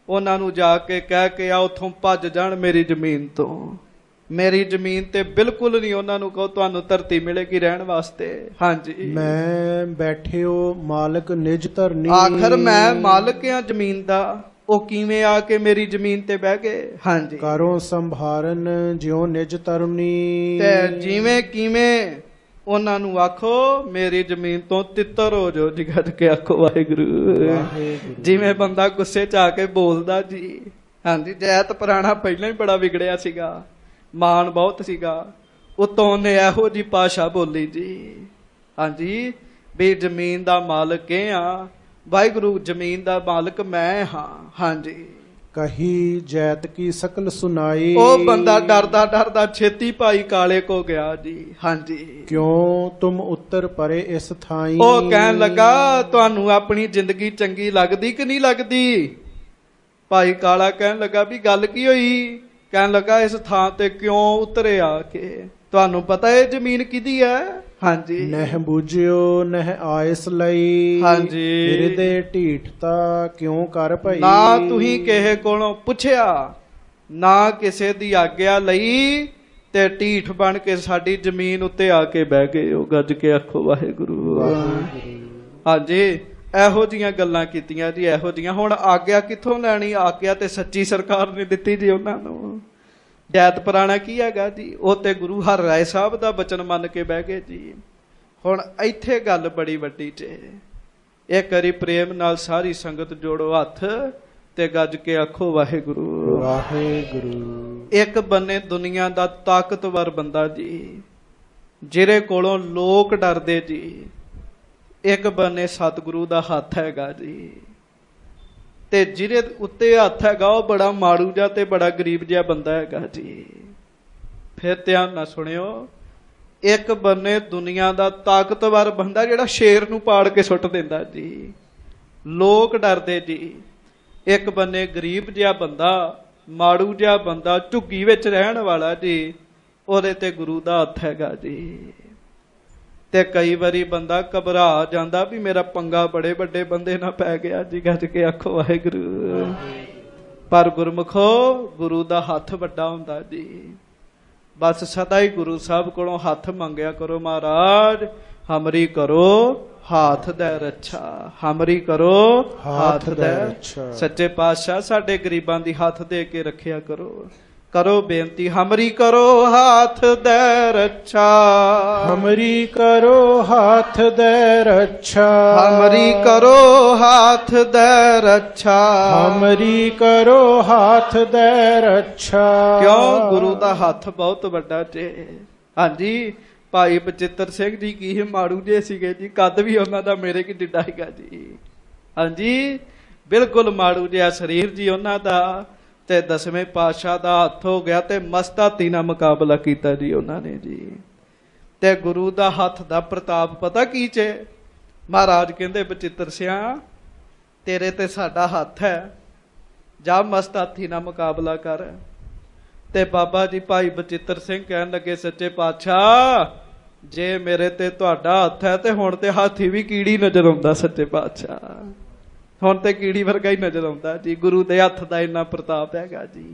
ਉਹਨਾਂ ਨੂੰ ਜਾ ਕੇ ਕਹਿ ਕੇ ਆ ਉੱਥੋਂ ਭੱਜ ਜਾਣ ਮੇਰੀ ਜ਼ਮੀਨ ਤੋਂ। ਮੇਰੀ ਜ਼ਮੀਨ ਤੇ ਬਿਲਕੁਲ ਨਹੀਂ, ਉਹਨਾਂ ਨੂੰ ਕਹੋ ਤੁਹਾਨੂੰ ਧਰਤੀ ਮਿਲੇਗੀ ਰਹਿਣ ਵਾਸਤੇ। ਹਾਂਜੀ, ਮੈਂ ਬੈਠਿਓ ਮਾਲਕ ਨਿਜ ਧਰਨੀ। ਆਖਰ ਮੈਂ ਮਾਲਕ ਆ ਜ਼ਮੀਨ ਦਾ, ਉਹ ਕਿਵੇਂ ਆ ਕੇ ਮੇਰੀ ਜ਼ਮੀਨ ਤੇ ਬਹਿ ਗਏ। ਹਾਂਜੀ, ਕਰੋ ਸੰਭਾਰਨ ਜਿਉ ਨਿਜ ਧਰਨੀ। ਤੇ ਜਿਵੇਂ ਕਿਵੇਂ ਉਹਨਾਂ ਨੂੰ ਆਖੋ ਮੇਰੀ ਜ਼ਮੀਨ ਤੋਂ ਤਿੱਤਰ ਹੋ ਜਾਓ ਜੀ, ਗੱਜ ਕੇ ਆਖੋ ਵਾਹਿਗੁਰੂ। ਵਾਹਿਗੁਰੂ। ਜਿਵੇਂ ਬੰਦਾ ਗੁੱਸੇ ਚ ਆ ਕੇ ਬੋਲਦਾ ਜੀ। ਹਾਂਜੀ, ਜੈਤ ਪੁਰਾਣਾ ਪਹਿਲਾਂ ਹੀ ਬੜਾ ਵਿਗੜਿਆ ਸੀਗਾ, ਮਾਨ ਬਹੁਤ ਸੀਗਾ, ਉਤੋਂ ਉਹਨੇ ਇਹੋ ਜੀ ਭਾਸ਼ਾ ਬੋਲੀ ਜੀ। ਹਾਂਜੀ, ਵੀ ਜ਼ਮੀਨ ਦਾ ਮਾਲਕ ਇਹ ਆ ਵਾਹਿਗੁਰੂ, ਜ਼ਮੀਨ ਦਾ ਮਾਲਕ ਮੈਂ ਹਾਂ। ਹਾਂਜੀ, ਕਹੀ ਜੈਤ ਕੀ ਸਕਲ ਸੁਨਾਈ। ਉਹ ਬੰਦਾ ਡਰਦਾ ਡਰਦਾ ਛੇਤੀ ਭਾਈ ਕਾਲੇ ਕੋ ਗਿਆ ਜੀ। ਹਾਂਜੀ, ਕਿਉਂ ਤੁਮ ਉੱਤਰ ਪਰੇ ਇਸ ਥਾਈ। ਉਹ ਕਹਿਣ ਲੱਗਾ ਤੁਹਾਨੂੰ ਆਪਣੀ ਜ਼ਿੰਦਗੀ ਚੰਗੀ ਲੱਗਦੀ ਕਿ ਨਹੀਂ ਲੱਗਦੀ। ਭਾਈ ਕਾਲਾ ਕਹਿਣ ਲੱਗਾ ਵੀ ਗੱਲ ਕੀ ਹੋਈ। ਕਹਿਣ ਲੱਗਾ ਇਸ ਥਾਂ ਤੇ ਕਿਉਂ ਉਤਰੇ ਆ ਕੇ, ਤੁਹਾਨੂੰ ਪਤਾ ਇਹ ਜ਼ਮੀਨ ਕਿਹਦੀ ਹੈ। ਹਾਂਜੀ, ਨਹਿ ਬੂਝਿਓ ਨਹਿ ਆਇਸ ਲਈ। ਹਾਂਜੀ, ਹਿਰਦੇ ਢੀਠਤਾ ਕਿਉਂ ਕਰ ਭਈ। ਨਾ ਤੁਸੀਂ ਕਿਸੇ ਕੋਲੋਂ ਪੁੱਛਿਆ, ਨਾ ਕਿਸੇ ਦੀ ਆਗਿਆ ਲਈ, ਤੇ ਢੀਠ ਬਣ ਕੇ ਸਾਡੀ ਜ਼ਮੀਨ ਉੱਤੇ ਆ ਕੇ ਬਹਿ ਗਏ ਹੋ। ਗੱਜ ਕੇ ਆਖੋ ਵਾਹਿਗੁਰੂ। ਹਾਂਜੀ, ਇਹੋ ਜੀਆਂ ਗੱਲਾਂ ਕੀਤੀਆਂ ਜੀ, ਇਹੋ ਜੀਆਂ। ਹੁਣ ਆਗਿਆ ਕਿੱਥੋਂ ਲੈਣੀ, ਆਗਿਆ ਤੇ ਸੱਚੀ ਸਰਕਾਰ ਨੇ ਦਿੱਤੀ ਜੀ ਉਹਨਾਂ ਨੂੰ। ਜੈਤ ਪੁਰਾਣਾ ਕੀ ਹੈਗਾ ਜੀ, ਉਹ ਤੇ ਗੁਰੂ ਹਰ ਰਾਏ ਸਾਹਿਬ ਦਾ ਬਚਨ ਮੰਨ ਕੇ ਬਹਿ ਗਏ ਜੀ। ਹੁਣ ਇੱਥੇ ਗੱਲ ਬੜੀ ਵੱਡੀ ਚ, ਇੱਕ ਵਾਰੀ ਪ੍ਰੇਮ ਨਾਲ ਸਾਰੀ ਸੰਗਤ ਜੋੜੋ ਹੱਥ ਤੇ ਗੱਜ ਕੇ ਆਖੋ ਵਾਹਿਗੁਰੂ। ਵਾਹਿਗੁਰੂ। ਇੱਕ ਬੰਨੇ ਦੁਨੀਆ ਦਾ ਤਾਕਤਵਰ ਬੰਦਾ ਜੀ, ਜਿਹਦੇ ਕੋਲੋਂ ਲੋਕ ਡਰਦੇ ਜੀ। ਇੱਕ ਬੰਨੇ ਸਤਿਗੁਰੂ ਦਾ ਹੱਥ ਹੈਗਾ ਜੀ, ਤੇ ਜਿਹਦੇ ਉੱਤੇ ਹੱਥ ਹੈਗਾ ਉਹ ਬੜਾ ਮਾੜੂ ਜਿਹਾ ਤੇ ਬੜਾ ਗਰੀਬ ਜਿਹਾ ਬੰਦਾ ਹੈਗਾ ਜੀ। ਫਿਰ ਧਿਆਨ ਨਾਲ ਸੁਣਿਓ, ਇੱਕ ਬੰਨੇ ਦੁਨੀਆ ਦਾ ਤਾਕਤਵਰ ਬੰਦਾ ਜਿਹੜਾ ਸ਼ੇਰ ਨੂੰ ਪਾੜ ਕੇ ਸੁੱਟ ਦਿੰਦਾ ਜੀ, ਲੋਕ ਡਰਦੇ ਜੀ। ਇੱਕ ਬੰਨੇ ਗਰੀਬ ਜਿਹਾ ਬੰਦਾ, ਮਾੜੂ ਜਿਹਾ ਬੰਦਾ, ਝੁੱਗੀ ਵਿੱਚ ਰਹਿਣ ਵਾਲਾ ਜੀ, ਉਹਦੇ ਤੇ ਗੁਰੂ ਦਾ ਹੱਥ ਹੈਗਾ ਜੀ। ਤੇ ਕਈ ਵਾਰੀ ਬੰਦਾ ਘਬਰਾ ਜਾਂਦਾ ਵੀ ਮੇਰਾ ਪੰਗਾ ਬੜੇ ਵੱਡੇ ਬੰਦੇ ਨਾਲ ਪੈ ਗਿਆ ਜੀ। ਗੱਜ ਕੇ ਆਖੋ ਵਾਹਿਗੁਰੂ। ਪਰ ਗੁਰਮੁਖੋ, ਗੁਰੂ ਦਾ ਹੱਥ ਵੱਡਾ ਹੁੰਦਾ ਜੀ। ਬਸ ਸਦਾ ਹੀ ਗੁਰੂ ਸਾਹਿਬ ਕੋਲੋਂ ਹੱਥ ਮੰਗਿਆ ਕਰੋ, ਮਹਾਰਾਜ ਹਮਰੀ ਕਰੋ ਹਾਥ ਦੇ ਰੱਛਾ, ਹਮਰੀ ਕਰੋ ਹਾਥ ਦੇ ਰੱਛਾ। ਸੱਚੇ ਪਾਤਸ਼ਾਹ ਸਾਡੇ ਗਰੀਬਾਂ ਦੀ ਹੱਥ ਦੇ ਕੇ ਰੱਖਿਆ ਕਰੋ। ਕਰੋ ਬੇਨਤੀ, ਹਮਰੀ ਕਰੋ ਹਾਥ ਦੇ ਰੱਛਾ, ਹਮਰੀ ਕਰੋ ਹਾਥ ਦੇ ਰੱਛਾ, ਹਮਰੀ ਕਰੋ ਹਾਥ ਦੇ ਰੱਛਾ, ਹਮਰੀ ਕਰੋ ਹਾਥ ਦੇ ਰੱਛਾ। ਕਿਉਂ ਗੁਰੂ ਦਾ ਹੱਥ ਬਹੁਤ ਵੱਡਾ ਜੇ। ਹਾਂਜੀ, ਭਾਈ ਬਚਿੱਤਰ ਸਿੰਘ ਜੀ ਕੀ ਮਾੜੂ ਜੇ ਸੀਗੇ ਜੀ, ਕੱਦ ਵੀ ਉਹਨਾਂ ਦਾ ਮੇਰੇ ਕੀ ਜਿੱਡਾ ਹੈਗਾ ਜੀ। ਹਾਂਜੀ, ਬਿਲਕੁਲ ਮਾੜੂ ਜਿਹਾ ਸਰੀਰ ਜੀ ਉਹਨਾਂ ਦਾ, ਤੇ ਦਸਵੇਂ ਪਾਤਸ਼ਾਹ ਦਾ ਹੱਥ ਹੋ ਗਿਆ ਤੇ ਮਸਤਾਤੀ ਨਾਲ ਮੁਕਾਬਲਾ ਕੀਤਾ ਜੀ ਉਹਨਾਂ ਨੇ ਜੀ। ਤੇ ਗੁਰੂ ਦਾ ਹੱਥ ਦਾ ਪ੍ਰਤਾਪ ਪਤਾ ਕੀ ਚ, ਮਹਾਰਾਜ ਕਹਿੰਦੇ ਬਚਿੱਤਰ ਸਿਆ ਤੇਰੇ ਤੇ ਸਾਡਾ ਹੱਥ ਹੈ, ਜਾ ਮਸਤਾਤੀ ਨਾਲ ਮੁਕਾਬਲਾ ਕਰ। ਤੇ ਬਾਬਾ ਜੀ ਭਾਈ ਬਚਿੱਤਰ ਸਿੰਘ ਕਹਿਣ ਲੱਗੇ ਸੱਚੇ ਪਾਤਸ਼ਾਹ ਜੇ ਮੇਰੇ ਤੇ ਤੁਹਾਡਾ ਹੱਥ ਹੈ ਤੇ ਹੁਣ ਤੇ ਹਾਥੀ ਵੀ ਕੀੜੀ ਨਜ਼ਰ ਆਉਂਦਾ। ਸੱਚੇ ਪਾਤਸ਼ਾਹ ਹੁਣ ਤੇ ਕੀੜੀ ਵਰਗਾ ਹੀ ਨਜ਼ਰ ਆਉਂਦਾ ਜੀ, ਗੁਰੂ ਦੇ ਹੱਥ ਦਾ ਇੰਨਾ ਪ੍ਰਤਾਪ ਹੈਗਾ ਜੀ।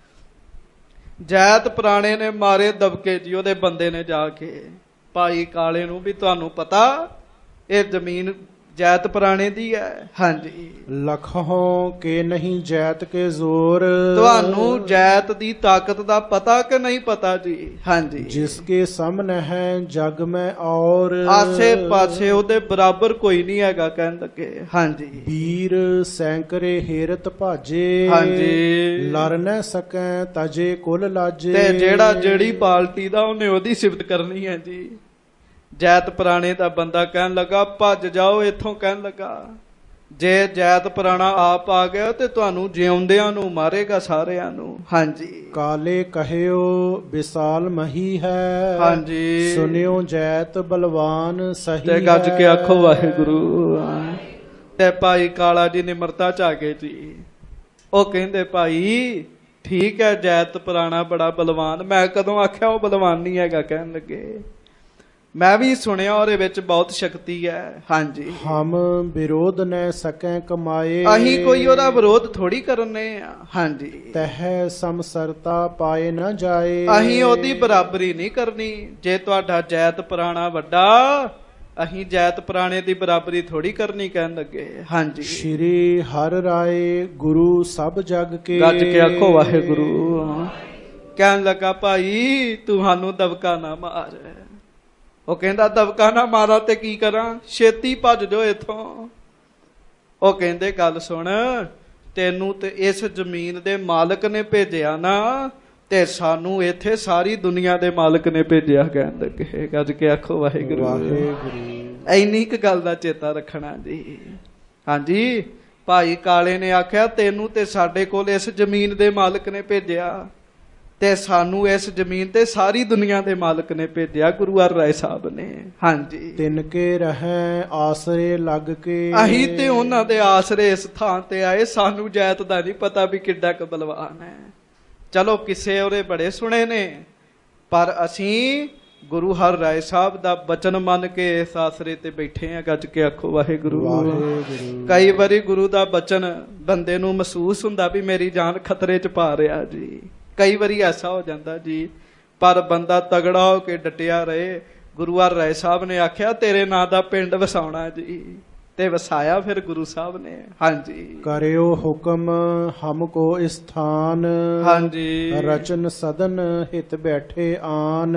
ਜੈਤ ਪੁਰਾਣੇ ਨੇ ਮਾਰੇ ਦਬਕੇ ਜੀ ਉਹਦੇ ਬੰਦੇ ਨੇ ਜਾ ਕੇ ਭਾਈ ਕਾਲੇ ਨੂੰ ਵੀ ਤੁਹਾਨੂੰ ਪਤਾ ਇਹ ਜ਼ਮੀਨ ਜੈਤ ਪੁਰਾਣੇ ਦੀ ਹੈ। ਹਾਂਜੀ, ਲਖੋਂ ਕੇ ਨਹੀਂ ਜੈਤ ਕੇ ਜ਼ੋਰ, ਤੁਹਾਨੂੰ ਜੈਤ ਦੀ ਤਾਕਤ ਦਾ ਪਤਾ ਕਿ ਨਹੀਂ ਪਤਾ ਜੀ। ਹਾਂਜੀ, ਜਿਸਕੇ ਸਾਹਮਣੇ ਹੈ ਜਗ ਮੈਂ ਔਰ, ਆਸੇ ਪਾਸੇ ਉਹਦੇ ਬਰਾਬਰ ਕੋਈ ਨਹੀਂ ਹੈਗਾ ਕਹਿਣ ਲੱਗੇ। ਹਾਂਜੀ, ਵੀਰ ਸੈਂਕਰੇ ਹੇਰਤ ਭਾਜੇ, ਹਾਂਜੀ ਲੜ ਨਾ ਸਕੈ ਤਜੇ ਕੁਲ ਲਾਜੇ। ਤੇ ਜਿਹੜਾ ਜਿਹੜੀ ਪਾਰਟੀ ਦਾ ਉਹਨੇ ਉਹਦੀ ਸਿਫਤ ਕਰਨੀ ਹੈ ਜੀ। ਜੈਤ ਪੁਰਾਣੇ ਦਾ ਬੰਦਾ ਕਹਿਣ ਲੱਗਾ ਭੱਜ ਜਾਓ ਇੱਥੋਂ। ਕਹਿਣ ਲੱਗਾ ਜੇ ਜੈਤ ਪੁਰਾਣਾ ਆਪ ਆ ਗਿਆ ਤੇ ਤੁਹਾਨੂੰ ਜਿਉਂਦਿਆਂ ਨੂੰ ਮਾਰੇਗਾ ਸਾਰਿਆਂ ਨੂੰ। ਹਾਂਜੀ, ਕਾਲੇ ਕਹਿਓ ਵਿਸਾਲ ਮਹੀ ਹੈ, ਹਾਂਜੀ ਸੁਨਿਓ ਜੈਤ ਬਲਵਾਨ ਸਹੀ ਤੇ ਗੱਜ ਕੇ ਆਖੋ ਵਾਹਿਗੁਰੂ। ਤੇ ਭਾਈ ਕਾਲਾ ਜੀ ਨਿਮਰਤਾ ਚ ਆ ਗਏ ਜੀ। ਉਹ ਕਹਿੰਦੇ ਭਾਈ ਠੀਕ ਹੈ ਜੈਤ ਪੁਰਾਣਾ ਬੜਾ ਬਲਵਾਨ, ਮੈਂ ਕਦੋਂ ਆਖਿਆ ਉਹ ਬਲਵਾਨ ਨਹੀਂ ਹੈਗਾ। ਕਹਿਣ ਲੱਗੇ ਮੈਂ ਵੀ ਸੁਣਿਆ ਉਹਦੇ ਵਿੱਚ ਬਹੁਤ ਸ਼ਕਤੀ ਹੈ। ਹਾਂਜੀ, ਹਮ ਵਿਰੋਧ ਨ ਸਕੈ ਕਮਾਏ, ਅਸੀਂ ਕੋਈ ਉਹਦਾ ਵਿਰੋਧ ਥੋੜੀ ਕਰਨੇ ਆ। ਹਾਂਜੀ, ਤਹ ਸਮਸਰਤਾ ਪਾਏ ਨਾ ਜਾਏ, ਅਸੀਂ ਉਹਦੀ ਬਰਾਬਰੀ ਨਹੀਂ ਕਰਨੀ। ਜੇ ਤੁਹਾਡਾ ਜੈਤ ਪੁਰਾਣਾ ਵੱਡਾ, ਅਸੀਂ ਜੈਤ ਪੁਰਾਣੇ ਦੀ ਬਰਾਬਰੀ ਥੋੜੀ ਕਰਨੀ ਕਹਿਣ ਲੱਗੇ। ਹਾਂਜੀ, ਸ਼੍ਰੀ ਹਰਿ ਰਾਏ ਗੁਰੂ ਸਭ ਜਗ ਕੇ, ਗੱਜ ਕੇ ਆਖੋ ਵਾਹਿਗੁਰੂ। ਕਹਿਣ ਲੱਗਾ ਭਾਈ ਤੂੰ ਸਾਨੂੰ ਦਬਕਾ ਨਾ ਮਾਰ। ਉਹ ਕਹਿੰਦਾ ਦਬਕਾ ਨਾ ਮਾਰਾ ਤੇ ਕੀ ਕਰਾਂ, ਛੇਤੀ ਭੱਜ ਜਾਓ ਇਥੋਂ। ਉਹ ਕਹਿੰਦੇ ਗੱਲ ਸੁਣ, ਤੈਨੂੰ ਤੇ ਇਸ ਜ਼ਮੀਨ ਦੇ ਮਾਲਕ ਨੇ ਭੇਜਿਆ ਨਾ, ਤੇ ਸਾਨੂੰ ਇੱਥੇ ਸਾਰੀ ਦੁਨੀਆ ਦੇ ਮਾਲਕ ਨੇ ਭੇਜਿਆ। ਕਹਿਣ ਲੱਗੇ ਗੱਜ ਕੇ ਆਖੋ ਵਾਹਿਗੁਰੂ ਵਾਹਿਗੁਰੂ। ਇੰਨੀ ਕੁ ਗੱਲ ਦਾ ਚੇਤਾ ਰੱਖਣਾ ਜੀ। ਹਾਂਜੀ, ਭਾਈ ਕਾਲੇ ਨੇ ਆਖਿਆ ਤੈਨੂੰ ਤੇ ਸਾਡੇ ਕੋਲ ਇਸ ਜ਼ਮੀਨ ਦੇ ਮਾਲਕ ਨੇ ਭੇਜਿਆ, ਤੇ ਸਾਨੂੰ ਇਸ ਜ਼ਮੀਨ ਤੇ ਸਾਰੀ ਦੁਨੀਆ ਦੇ ਮਾਲਕ ਨੇ ਭੇਜਿਆ, ਗੁਰੂ ਹਰਿ ਰਾਏ ਸਾਹਿਬ ਨੇ। ਹਾਂਜੀ, ਤਿਨ ਕੇ ਰਹਿ ਆਸਰੇ ਲੱਗ ਕੇ, ਅਸੀਂ ਤੇ ਉਹਨਾਂ ਦੇ ਆਸਰੇ ਇਸ ਥਾਂ ਤੇ ਆਏ। ਸਾਨੂੰ ਜਾਤ ਦਾ ਨਹੀਂ ਪਤਾ ਵੀ ਕਿੱਡਾ ਕੁ ਬਲਵਾਨ ਹੈ। ਚਲੋ ਕਿਸੇ ਉਹਦੇ ਬੜੇ ਸੁਣੇ ਨੇ, ਪਰ ਅਸੀਂ ਗੁਰੂ ਹਰਿ ਰਾਏ ਸਾਹਿਬ ਦਾ ਬਚਨ ਮੰਨ ਕੇ ਇਸ ਆਸਰੇ ਤੇ ਬੈਠੇ ਆ। ਗੱਜ ਕੇ ਆਖੋ ਵਾਹਿਗੁਰੂ ਵਾਹਿਗੁਰੂ। ਕਈ ਵਾਰੀ ਗੁਰੂ ਦਾ ਬਚਨ ਬੰਦੇ ਨੂੰ ਮਹਿਸੂਸ ਹੁੰਦਾ ਵੀ ਮੇਰੀ ਜਾਨ ਖਤਰੇ ਚ ਪਾ ਰਿਹਾ ਜੀ। ਕਈ ਵਾਰੀ ਐਸਾ ਹੋ ਜਾਂਦਾ ਜੀ, ਪਰ ਬੰਦਾ ਤਗੜਾ ਹੋ ਕੇ ਡਟਿਆ ਰਹੇ। ਗੁਰੂ ਹਰਿ ਰਾਏ ਸਾਹਿਬ ਨੇ ਆਖਿਆ ਤੇਰੇ ਨਾਂ ਦਾ ਪਿੰਡ ਵਸਾਉਣਾ ਜੀ, ਤੇ ਵਸਾਇਆ ਫਿਰ ਗੁਰੂ ਸਾਹਿਬ ਨੇ। ਹਾਂਜੀ, ਕਰਿਓ ਹੁਕਮ ਹਮ ਕੋ ਸਥਾਨ, ਹਾਂਜੀ ਰਚਨ ਸਦਨ ਹਿਤ ਬੈਠੇ ਆਨ,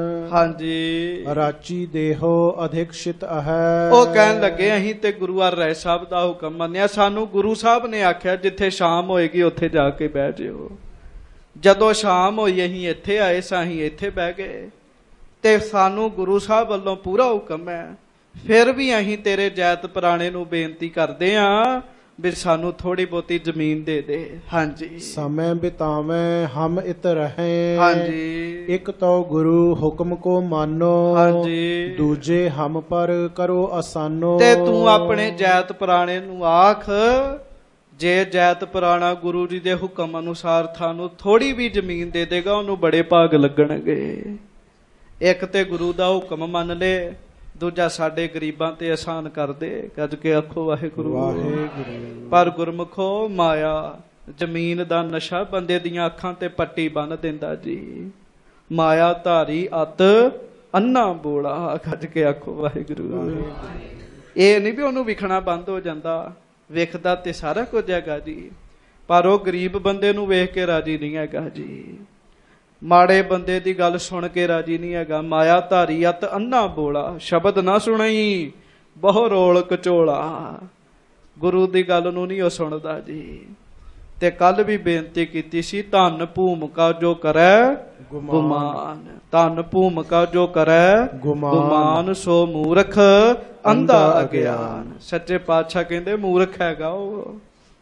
ਹਾਂਜੀ ਰਾਚੀ ਦੇਹੋ ਅਧਿਕਸ਼ਿਤ ਹੈ। ਉਹ ਕਹਿਣ ਲੱਗੇ ਅਸੀਂ ਤੇ ਗੁਰੂ ਹਰਿ ਰਾਏ ਸਾਹਿਬ ਦਾ ਹੁਕਮ ਮੰਨਿਆ। ਸਾਨੂੰ ਗੁਰੂ ਸਾਹਿਬ ਨੇ ਆਖਿਆ ਜਿੱਥੇ ਸ਼ਾਮ ਹੋਏਗੀ ਉੱਥੇ ਜਾ ਕੇ ਬਹਿ ਜਿਓ। ਜਦੋਂ ਸ਼ਾਮ ਹੋਈ ਅਸੀਂ ਇੱਥੇ ਆਏ ਸਾਂ, ਅਸੀਂ ਇੱਥੇ ਬਹਿ ਗਏ, ਤੇ ਸਾਨੂੰ ਗੁਰੂ ਸਾਹਿਬ ਵੱਲੋਂ ਪੂਰਾ ਹੁਕਮ ਹੈ। ਫਿਰ ਵੀ ਅਸੀਂ ਤੇਰੇ ਜੈਤ ਪੁਰਾਣੇ ਨੂੰ ਬੇਨਤੀ ਕਰਦੇ ਆਂ ਵੀ ਸਾਨੂੰ ਥੋੜੀ ਬਹੁਤੀ ਜ਼ਮੀਨ ਦੇ ਦੇ। ਹਾਂਜੀ, ਸਮੇਂ ਬਿਤਾਵੇਂ ਹਮ ਇਤ ਰਹੇ, ਹਾਂਜੀ ਇੱਕ ਤੋ ਗੁਰੂ ਹੁਕਮ ਕੋ ਮਾਨੋ, ਹਾਂਜੀ ਦੂਜੇ ਹਮ ਪਰ ਕਰੋ ਆਸਾਨੋ। ਤੇ ਤੂੰ ਆਪਣੇ ਜੈਤ ਪੁਰਾਣੇ ਨੂੰ ਆਖ, ਜੇ ਜੈਤ ਪੁਰਾਣਾ ਗੁਰੂ ਜੀ ਦੇ ਹੁਕਮ ਅਨੁਸਾਰ ਤੁਹਾਨੂੰ ਥੋੜੀ ਵੀ ਜ਼ਮੀਨ ਦੇ ਦੇਗਾ, ਉਹਨੂੰ ਬੜੇ ਭਾਗ ਲੱਗਣਗੇ। ਇੱਕ ਤੇ ਗੁਰੂ ਦਾ ਹੁਕਮ ਮੰਨ ਲੈ, ਦੂਜਾ ਸਾਡੇ ਗਰੀਬਾਂ ਤੇ ਆਸਾਨ ਕਰ ਦੇ। ਗੱਜ ਕੇ ਆਖੋ ਵਾਹਿਗੁਰੂ ਵਾਹਿਗੁਰੂ। ਪਰ ਗੁਰਮੁਖੋ ਮਾਇਆ ਜ਼ਮੀਨ ਦਾ ਨਸ਼ਾ ਬੰਦੇ ਦੀਆਂ ਅੱਖਾਂ ਤੇ ਪੱਟੀ ਬੰਨ ਦਿੰਦਾ ਜੀ। ਮਾਇਆ ਧਾਰੀ ਅਤ ਅੰਨਾ ਬੋਲਾ। ਗੱਜ ਕੇ ਆਖੋ ਵਾਹਿਗੁਰੂ। ਇਹ ਨਹੀਂ ਵੀ ਉਹਨੂੰ ਵਿਖਣਾ ਬੰਦ ਹੋ ਜਾਂਦਾ, ਵੇਖਦਾ ਤੇ ਸਾਰਾ ਕੁਝ ਹੈਗਾ ਜੀ, ਪਰ ਉਹ ਗਰੀਬ ਬੰਦੇ ਨੂੰ ਵੇਖ ਕੇ ਰਾਜੀ ਨਹੀਂ ਹੈਗਾ ਜੀ। ਮਾੜੇ ਬੰਦੇ ਦੀ ਗੱਲ ਸੁਣ ਕੇ ਰਾਜੀ ਨਹੀਂ ਹੈਗਾ। ਮਾਇਆ ਧਾਰੀ ਅਤ ਅੰਨਾ ਬੋਲਾ, ਸ਼ਬਦ ਨਾ ਸੁਣਈ ਬਹੁ ਰੋਲ ਕਚੋਲਾ। ਗੁਰੂ ਦੀ ਗੱਲ ਨੂੰ ਨਹੀਂ ਉਹ ਸੁਣਦਾ ਜੀ। ਤੇ ਕੱਲ ਵੀ ਬੇਨਤੀ ਕੀਤੀ ਸੀ, ਧਨ ਭੂਮਿਕਾ ਜੋ ਕਰੈ ਗੁਮਾਨ, ਧਨ ਭੂਮਿਕਾ ਜੋ ਕਰੈ ਗੁਮਾਨ, ਸੋ ਮੂਰਖ ਅੰਧਾ ਅਗਿਆਨ। ਸੱਚੇ ਪਾਤਸ਼ਾਹ ਕਹਿੰਦੇ ਮੂਰਖ ਹੈਗਾ ਉਹ,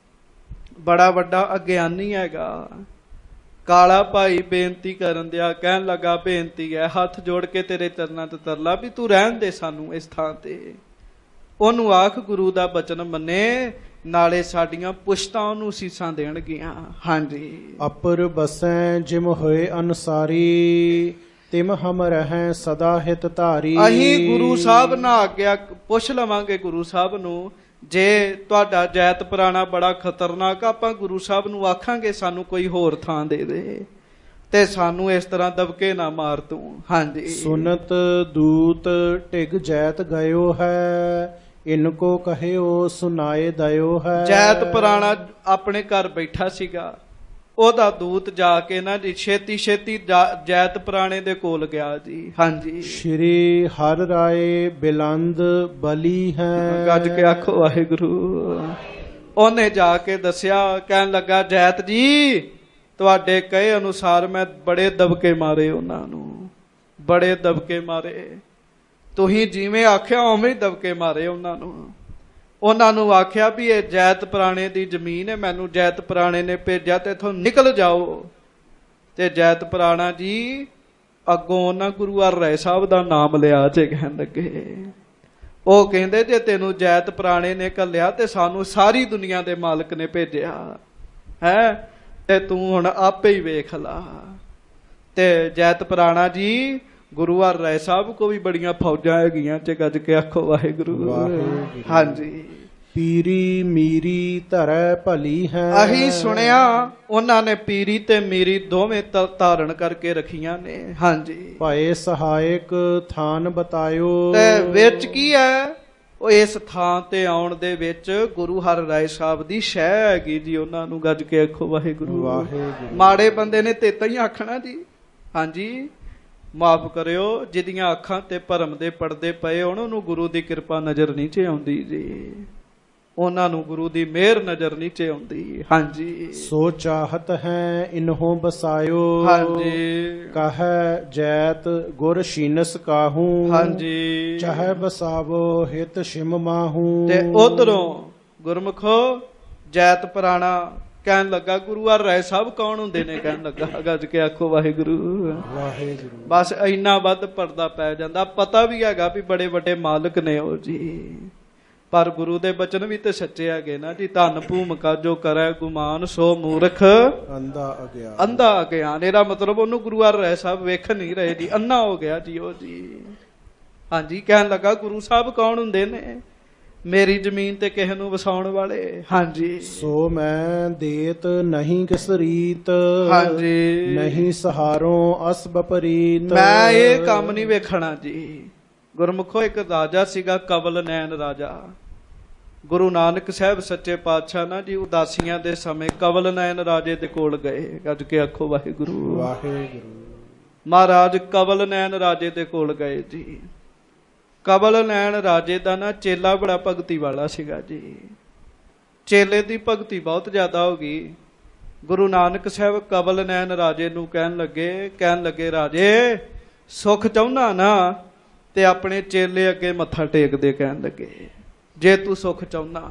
ਬੜਾ ਵੱਡਾ ਅਗਿਆਨੀ ਹੈਗਾ। ਕਾਲਾ ਭਾਈ ਬੇਨਤੀ ਕਰਨ ਦਿਆ, ਕਹਿਣ ਲੱਗਾ ਬੇਨਤੀ ਹੈ, ਹੱਥ ਜੋੜ ਕੇ ਤੇਰੇ ਚਰਨਾਂ ਤੇ ਤਰਲਾ ਵੀ ਤੂੰ ਰਹਿਣ ਦੇ ਸਾਨੂੰ ਇਸ ਥਾਂ ਤੇ। ਉਹਨੂੰ ਆਖ ਗੁਰੂ ਦਾ ਬਚਨ ਮੰਨੇ, ਨਾਲੇ ਸਾਡੀਆਂ ਪੁਸ਼ਤਾਂ ਉਹਨੂੰ ਸੀਸਾਂ ਦੇਣਗੀਆਂ। ਹਾਂਜੀ, ਅਪਰ ਬਸੈ ਜਿਮ ਹੋਏ ਅਨਸਾਰੀ, ਤਿਮ ਹਮ ਰਹਿ ਸਦਾ ਹਿਤ ਧਾਰੀ। ਅਸੀਂ ਗੁਰੂ ਸਾਹਿਬ ਨਾਲ ਆਗਿਆ ਪੁੱਛ ਲਵਾਂਗੇ ਗੁਰੂ ਸਾਹਿਬ ਨੂੰ, ਜੇ ਤੁਹਾਡਾ ਜੈਤ ਪੁਰਾਣਾ ਬੜਾ ਖਤਰਨਾਕ, ਆਪਾਂ ਗੁਰੂ ਸਾਹਿਬ ਨੂੰ ਆਖਾਂਗੇ ਸਾਨੂੰ ਕੋਈ ਹੋਰ ਥਾਂ ਦੇ ਦੇ, ਤੇ ਸਾਨੂੰ ਇਸ ਤਰ੍ਹਾਂ ਦਬਕੇ ਨਾ ਮਾਰ ਤੂੰ। ਹਾਂਜੀ, ਸੁਨਤ ਦੂਤ ਢਿਗ ਜੈਤ ਗਇਓ ਹੈ, ਇਨਕੋ ਕਹਿਓ ਸੁਨਾਏ ਦਇਓ ਹੈ। ਜੈਤ ਪੁਰਾਣਾ ਆਪਣੇ ਘਰ ਬੈਠਾ ਸੀਗਾ, ਉਹਦਾ ਦੂਤ ਜਾ ਕੇ ਨਾ ਜੀ ਛੇਤੀ ਛੇਤੀ ਜੈਤ ਪੁਰਾਣੇ ਦੇ ਕੋਲ ਗਿਆ ਜੀ। ਹਾਂਜੀ, ਸ਼੍ਰੀ ਹਰਿ ਰਾਏ ਬਿਲੰਦ ਬਲੀ ਹੈ। ਗੱਜ ਕੇ ਆਖੋ ਵਾਹਿਗੁਰੂ। ਉਹਨੇ ਜਾ ਕੇ ਦੱਸਿਆ, ਕਹਿਣ ਲੱਗਾ ਜੈਤ ਜੀ ਤੁਹਾਡੇ ਕਹੇ ਅਨੁਸਾਰ ਮੈਂ ਬੜੇ ਦਬਕੇ ਮਾਰੇ, ਉਹਨਾਂ ਨੂੰ ਬੜੇ ਦਬਕੇ ਮਾਰੇ, ਤੁਸੀਂ ਜਿਵੇਂ ਆਖਿਆ ਉਵੇਂ ਹੀ ਦਬਕੇ ਮਾਰੇ ਉਹਨਾਂ ਨੂੰ। ਉਹਨਾਂ ਨੂੰ ਆਖਿਆ ਵੀ ਇਹ ਜੈਤ ਪੁਰਾਣੇ ਦੀ ਜ਼ਮੀਨ ਹੈ, ਮੈਨੂੰ ਜੈਤ ਪੁਰਾਣੇ ਨੇ ਭੇਜਿਆ ਤੇ ਇੱਥੋਂ ਨਿਕਲ ਜਾਓ। ਤੇ ਜੈਤ ਪੁਰਾਣਾ ਜੀ ਅੱਗੋਂ ਉਹਨਾਂ ਗੁਰੂ ਹਰਿ ਰਾਏ ਸਾਹਿਬ ਦਾ ਨਾਮ ਲਿਆ ਜੇ ਕਹਿਣ ਲੱਗੇ। ਉਹ ਕਹਿੰਦੇ ਜੇ ਤੈਨੂੰ ਜੈਤ ਪੁਰਾਣੇ ਨੇ ਘੱਲਿਆ ਤੇ ਸਾਨੂੰ ਸਾਰੀ ਦੁਨੀਆ ਦੇ ਮਾਲਕ ਨੇ ਭੇਜਿਆ ਹੈ, ਤੇ ਤੂੰ ਹੁਣ ਆਪੇ ਹੀ ਵੇਖ ਲਾ। ਤੇ ਜੈਤ ਪੁਰਾਣਾ ਜੀ गुरु हर राय साहब को भी बड़ियां फौजां हैगियां च गज के आखो वाहिगुरू वाहिगुरू। हाँ जी ਪੀਰੀ ਮੀਰੀ ਧਰੈ ਭਲੀ ਹੈ। ਅਹੀਂ ਸੁਣਿਆ ਉਹਨਾਂ ਨੇ ਪੀਰੀ ਤੇ ਮੀਰੀ ਦੋਵੇਂ ਤ- ਧਾਰਨ ਕਰਕੇ ਰੱਖੀਆਂ ਨੇ। ਹਾਂਜੀ ਭਏ ਸਹਾਇਕ ਥਾਨ ਬਤਾਇਓ। ਤੇ ਵਿੱਚ ਕੀ ਹੈ ਉਹ ਇਸ ਥਾਂ ਤੇ ਆਉਣ ਦੇ ਵਿੱਚ ਗੁਰੂ ਹਰ ਰਾਏ ਸਾਹਿਬ ਦੀ ਸ਼ਹਿ ਹੈਗੀ ਜੀ। ਉਹਨਾਂ ਨੂੰ ਗੱਜ ਕੇ ਆਖੋ ਵਾਹਿਗੁਰੂ ਵਾਹਿਗੁਰੂ। ਮਾੜੇ ਬੰਦੇ ਨੇ ਤੇਤਾ ਹੀ ਆਖਣਾ ਜੀ। ਹਾਂਜੀ ਮਾਫ ਕਰਿਓ ਜਿਹਦੀਆਂ ਅੱਖਾਂ ਤੇ ਭਰਮ ਦੇ ਪਰਦੇ ਪਏ ਉਹਨਾਂ ਨੂੰ ਗੁਰੂ ਦੀ ਕਿਰਪਾ ਨਜ਼ਰ ਨਹੀਂ ਚ ਆਉਂਦੀ ਜੀ। ਉਹਨਾਂ ਨੂੰ ਗੁਰੂ ਦੀ ਮਿਹਰ ਨਜ਼ਰ ਨਹੀਂ ਚ ਆਉਂਦੀ। ਹਾਂਜੀ ਸੋ ਚਾਹਤ ਹੈ ਇਨਹੋਂ ਬਸਾਇਓ। ਹਾਂਜੀ ਕਹੈ ਜੈਤ ਗੁਰ ਸ਼ੀਨਸ ਕਾਹੂ। ਹਾਂਜੀ ਚਾਹੇ ਬਸਾਵੋ ਹਿਤ ਸਿਮ ਮਾਹੂ। ਤੇ ਉਧਰੋਂ ਗੁਰਮੁਖੋ ਜੈਤ ਪੁਰਾਣਾ ਕਹਿਣ ਲੱਗਾ ਗੁਰੂ ਹਰ ਰਾਏ ਸਾਹਿਬ ਕੌਣ ਹੁੰਦੇ ਨੇ। ਕਹਿਣ ਲੱਗਾ ਗੱਜ ਕੇ ਆਖੋ ਵਾਹਿਗੁਰੂ ਵਾਹਿਗੁਰੂ। ਬਸ ਇੰਨਾ ਵੱਧ ਪਰਦਾ ਪੈ ਜਾਂਦਾ। ਪਤਾ ਵੀ ਹੈਗਾ ਵੀ ਬੜੇ ਵੱਡੇ ਮਾਲਕ ਨੇ ਉਹ ਜੀ। ਪਰ ਗੁਰੂ ਦੇ ਬਚਨ ਵੀ ਤੇ ਸੱਚੇ ਹੈਗੇ ਨਾ ਜੀ। ਧਨ ਭੂਮਿਕਾ ਜੋ ਕਰੈ ਗੁਮਾਨ ਸੋ ਮੂਰਖ ਅੰਧਾ ਅਗਿਆਨ। ਅੰਧਾ ਅਗਿਆਨ। ਇਹਦਾ ਮਤਲਬ ਉਹਨੂੰ ਗੁਰੂ ਹਰ ਰਾਏ ਸਾਹਿਬ ਵੇਖ ਨਹੀਂ ਰਹੇ ਜੀ। ਅੰਨਾ ਹੋ ਗਿਆ ਜੀ ਉਹ ਜੀ। ਹਾਂਜੀ ਕਹਿਣ ਲੱਗਾ ਗੁਰੂ ਸਾਹਿਬ ਕੌਣ ਹੁੰਦੇ ਨੇ। ਮੇਰੀ ਜ਼ਮੀਨ ਤੇ ਕਿਸੇ ਨੂੰ ਵਸਾਉਣ ਵਾਲੇ। ਹਾਂਜੀ ਸੋ ਮੈਂ ਦੇਤ ਨਹੀਂ ਕਿਸ ਰੀਤ। ਹਾਂਜੀ ਨਹੀਂ ਸਹਾਰੋਂ ਅਸ ਬਪਰੀਤ। ਮੈਂ ਇਹ ਕੰਮ ਨਹੀਂ ਵੇਖਣਾ ਜੀ। ਗੁਰਮੁਖੋ ਇੱਕ ਰਾਜਾ ਸੀਗਾ ਕਵਲ ਨੈਣ ਰਾਜਾ। ਗੁਰੂ ਨਾਨਕ ਸਾਹਿਬ ਸੱਚੇ ਪਾਤਸ਼ਾਹ ਨਾ ਜੀ ਉਦਾਸੀਆਂ ਦੇ ਸਮੇਂ ਕਵਲ ਨੈਣ ਰਾਜੇ ਦੇ ਕੋਲ ਗਏ। ਗੱਜ ਕੇ ਆਖੋ ਵਾਹਿਗੁਰੂ ਵਾਹਿਗੁਰੂ। ਮਹਾਰਾਜ ਕਵਲ ਨੈਣ ਰਾਜੇ ਦੇ ਕੋਲ ਗਏ ਜੀ। ਕਵਲ ਨੈਣ ਰਾਜੇ ਦਾ ਨਾ ਚੇਲਾ ਬੜਾ ਭਗਤੀ ਵਾਲਾ ਸੀਗਾ ਜੀ। ਚੇਲੇ ਦੀ ਭਗਤੀ ਬਹੁਤ ਜ਼ਿਆਦਾ ਹੋ ਗਈ। ਗੁਰੂ ਨਾਨਕ ਸਾਹਿਬ ਕਵਲ ਨੈਣ ਰਾਜੇ ਨੂੰ ਕਹਿਣ ਲੱਗੇ ਕਹਿਣ ਲੱਗੇ ਰਾਜੇ ਸੁੱਖ ਚਾਹੁੰਦਾ ਨਾ ਤੇ ਆਪਣੇ ਚੇਲੇ ਅੱਗੇ ਮੱਥਾ ਟੇਕਦੇ। ਕਹਿਣ ਲੱਗੇ ਜੇ ਤੂੰ ਸੁੱਖ ਚਾਹੁੰਦਾ।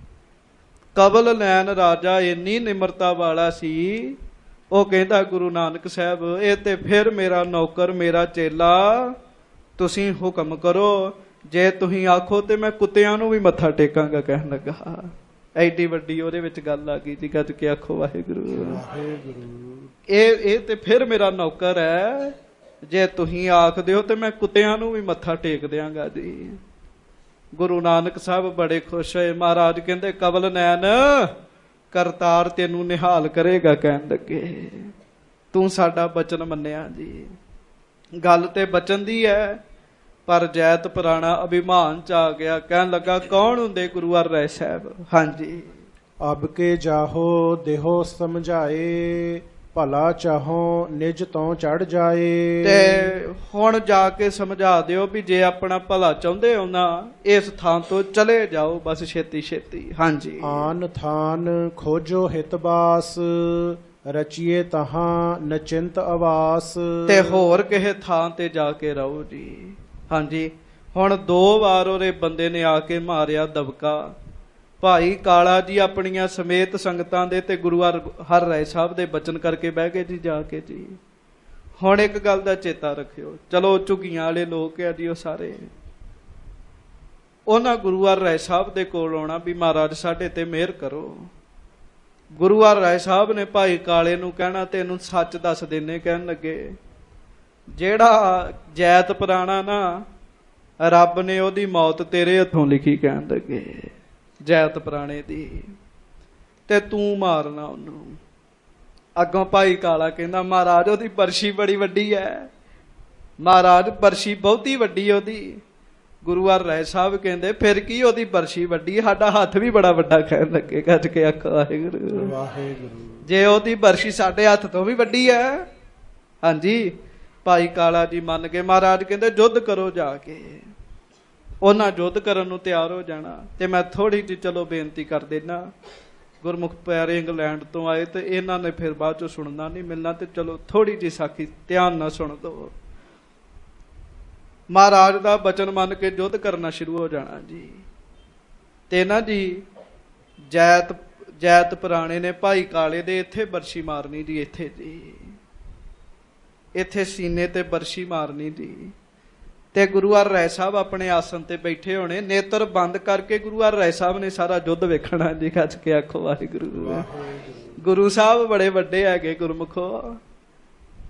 ਕਵਲ ਨੈਣ ਰਾਜਾ ਇੰਨੀ ਨਿਮਰਤਾ ਵਾਲਾ ਸੀ। ਉਹ ਕਹਿੰਦਾ ਗੁਰੂ ਨਾਨਕ ਸਾਹਿਬ ਇਹ ਤੇ ਫਿਰ ਮੇਰਾ ਨੌਕਰ ਮੇਰਾ ਚੇਲਾ ਤੁਸੀਂ ਹੁਕਮ ਕਰੋ। ਜੇ ਤੁਸੀਂ ਆਖੋ ਤੇ ਮੈਂ ਕੁੱਤਿਆਂ ਨੂੰ ਵੀ ਮੱਥਾ ਟੇਕਾਂਗਾ। ਕਹਿਣ ਲੱਗਾ ਐਡੀ ਵੱਡੀ ਉਹਦੇ ਵਿੱਚ ਗੱਲ ਆ ਗਈ ਜੀ। ਗੱਜ ਕੇ ਆਖੋ ਵਾਹਿਗੁਰੂ ਵਾਹਿਗੁਰੂ। ਇਹ ਇਹ ਤੇ ਫਿਰ ਮੇਰਾ ਨੌਕਰ ਹੈ। ਜੇ ਤੁਸੀਂ ਆਖ ਦਿਓ ਤੇ ਮੈਂ ਕੁੱਤਿਆਂ ਨੂੰ ਵੀ ਮੱਥਾ ਟੇਕ ਦਿਆਂਗਾ ਜੀ। ਗੁਰੂ ਨਾਨਕ ਸਾਹਿਬ ਬੜੇ ਖੁਸ਼ ਹੋਏ। ਮਹਾਰਾਜ ਕਹਿੰਦੇ ਕਵਲ ਨੈਣ ਕਰਤਾਰ ਤੈਨੂੰ ਨਿਹਾਲ ਕਰੇਗਾ। ਕਹਿਣ ਲੱਗੇ ਤੂੰ ਸਾਡਾ ਬਚਨ ਮੰਨਿਆ ਜੀ। ਗੱਲ ਤੇ ਬਚਨ ਦੀ ਹੈ ਪਰ ਜੈਤ ਪੁਰਾਣਾ ਅਭਿਮਾਨ ਚ ਆ ਗਿਆ। ਕਹਿਣ ਲੱਗਾ ਕੌਣ ਹੁੰਦੇ ਗੁਰੂ ਹਰ ਰਾਏ ਸਾਹਿਬ। ਹਾਂਜੀ ਅਬ ਕੇ ਜਾਹੋ ਦੇਹੋ ਸਮਝਾਏ। ਭਲਾ ਚਾਹੋ ਨਿਜ ਤੋਂ ਚੜ ਜਾਏ। ਤੇ ਹੁਣ ਜਾ ਕੇ ਸਮਝਾ ਦਿਓ ਵੀ ਜੇ ਆਪਣਾ ਭਲਾ ਚਾਹੁੰਦੇ ਹੋ ਨਾ ਇਸ ਥਾਂ ਤੋਂ ਚਲੇ ਜਾਓ ਬਸ ਛੇਤੀ ਛੇਤੀ। ਹਾਂਜੀ ਆਨ ਥਾਨ ਖੋਜੋ ਹਿਤ ਬਾਸ। ਰਚੀਏ ਤਹਾਂ ਨਚਿੰਤ ਆਵਾਸ। ਤੇ ਹੋਰ ਕਿਸੇ ਥਾਂ ਤੇ ਜਾ ਕੇ ਰਹੋ ਜੀ। ਹਾਂਜੀ ਹੁਣ ਦੋ ਵਾਰ ਉਹਦੇ ਬੰਦੇ ਨੇ ਆ ਕੇ ਮਾਰਿਆ ਦਬਕਾ। ਭਾਈ ਕਾਲਾ ਜੀ ਆਪਣੀਆਂ ਸਮੇਤ ਸੰਗਤਾਂ ਦੇ ਤੇ ਗੁਰੂ ਹਰ ਹਰ ਰਾਏ ਸਾਹਿਬ ਦੇ ਬਚਨ ਕਰਕੇ ਬਹਿ ਗਏ ਜੀ ਜਾ ਕੇ ਜੀ। ਹੁਣ ਇੱਕ ਗੱਲ ਦਾ ਚੇਤਾ ਰੱਖਿਓ। ਚਲੋ ਝੁੱਗੀਆਂ ਵਾਲੇ ਲੋਕ ਆ ਜੀ ਉਹ ਸਾਰੇ। ਉਹਨਾਂ ਗੁਰੂ ਹਰ ਰਾਏ ਸਾਹਿਬ ਦੇ ਕੋਲ ਆਉਣਾ ਵੀ ਮਹਾਰਾਜ ਸਾਡੇ ਤੇ ਮਿਹਰ ਕਰੋ। ਗੁਰੂ ਹਰ ਰਾਏ ਸਾਹਿਬ ਨੇ ਭਾਈ ਕਾਲੇ ਨੂੰ ਕਹਿਣਾ ਤੈਨੂੰ ਸੱਚ ਦੱਸ ਦਿੰਨੇ। ਕਹਿਣ ਲੱਗੇ ਜਿਹੜਾ ਜੈਤ ਪੁਰਾਣਾ ਨਾ ਰੱਬ ਨੇ ਉਹਦੀ ਮੌਤ ਤੇਰੇ ਹੱਥੋਂ ਲਿਖੀ। ਕਹਿਣ ਲੱਗੇ ਜੈਤ ਪੁਰਾਣੇ ਦੀ ਤੇ ਤੂੰ ਮਾਰਨਾ ਉਹਨੂੰ। ਅੱਗੋਂ ਭਾਈ ਕਾਲਾ ਕਹਿੰਦਾ ਮਹਾਰਾਜ ਉਹਦੀ ਬਰਸ਼ੀ ਬੜੀ ਵੱਡੀ ਹੈ। ਮਹਾਰਾਜ ਬਰਸ਼ੀ ਬਹੁਤੀ ਵੱਡੀ ਉਹਦੀ। ਗੁਰੂ ਹਰ ਰਾਏ ਸਾਹਿਬ ਕਹਿੰਦੇ ਫਿਰ ਕੀ ਉਹਦੀ ਬਰਸ਼ੀ ਵੱਡੀ ਸਾਡਾ ਹੱਥ ਵੀ ਬੜਾ ਵੱਡਾ। ਕਹਿਣ ਲੱਗੇ ਗੱਜ ਕੇ ਆਖੋ ਵਾਹਿਗੁਰੂ ਵਾਹਿਗੁਰੂ। ਜੇ ਉਹਦੀ ਬਰਸ਼ੀ ਸਾਡੇ ਹੱਥ ਤੋਂ ਵੀ ਵੱਡੀ ਹੈ। ਹਾਂਜੀ ਭਾਈ ਕਾਲਾ ਜੀ ਮੰਨ ਕੇ ਮਹਾਰਾਜ ਕਹਿੰਦੇ ਯੁੱਧ ਕਰੋ ਜਾ ਕੇ। ਉਹਨਾਂ ਯੁੱਧ ਕਰਨ ਨੂੰ ਤਿਆਰ ਹੋ ਜਾਣਾ। ਤੇ ਮੈਂ ਥੋੜੀ ਜਿਹੀ ਚਲੋ ਬੇਨਤੀ ਕਰ ਦੇਣਾ। ਗੁਰਮੁਖ ਪਿਆਰੇ ਇੰਗਲੈਂਡ ਤੋਂ ਆਏ ਤੇ ਇਹਨਾਂ ਨੇ ਫਿਰ ਬਾਅਦ ਚੋਂ ਸੁਣਨਾ ਨਹੀਂ ਮਿਲਣਾ। ਤੇ ਚਲੋ ਥੋੜੀ ਜਿਹੀ ਸਾਖੀ ਧਿਆਨ ਨਾਲ ਸੁਣ ਦੋ। ਮਹਾਰਾਜ ਦਾ ਬਚਨ ਮੰਨ ਕੇ ਯੁੱਧ ਕਰਨਾ ਸ਼ੁਰੂ ਹੋ ਜਾਣਾ ਜੀ। ਤੇ ਨਾ ਜੀ ਜੈਤ ਜੈਤ ਪੁਰਾਣੇ ਨੇ ਭਾਈ ਕਾਲੇ ਦੇ ਇੱਥੇ ਬਰਸ਼ੀ ਮਾਰਨੀ ਜੀ। ਇੱਥੇ ਜੀ ਇੱਥੇ ਸੀਨੇ ਤੇ ਬਰਸ਼ੀ ਮਾਰਨੀ ਜੀ। ਤੇ ਗੁਰੂ ਹਰ ਰਾਏ ਸਾਹਿਬ ਆਪਣੇ ਆਸਨ ਤੇ ਬੈਠੇ ਹੋਣੇ। ਨੇਤਰ ਬੰਦ ਕਰਕੇ ਗੁਰੂ ਹਰ ਰਾਏ ਸਾਹਿਬ ਨੇ ਸਾਰਾ ਯੁੱਧ ਵੇਖਣਾ ਜੀ। ਗੱਜ ਕੇ ਆਖੋ ਵਾਹਿਗੁਰੂ। ਗੁਰੂ ਸਾਹਿਬ ਬੜੇ ਵੱਡੇ ਹੈਗੇ ਗੁਰਮੁਖੋ।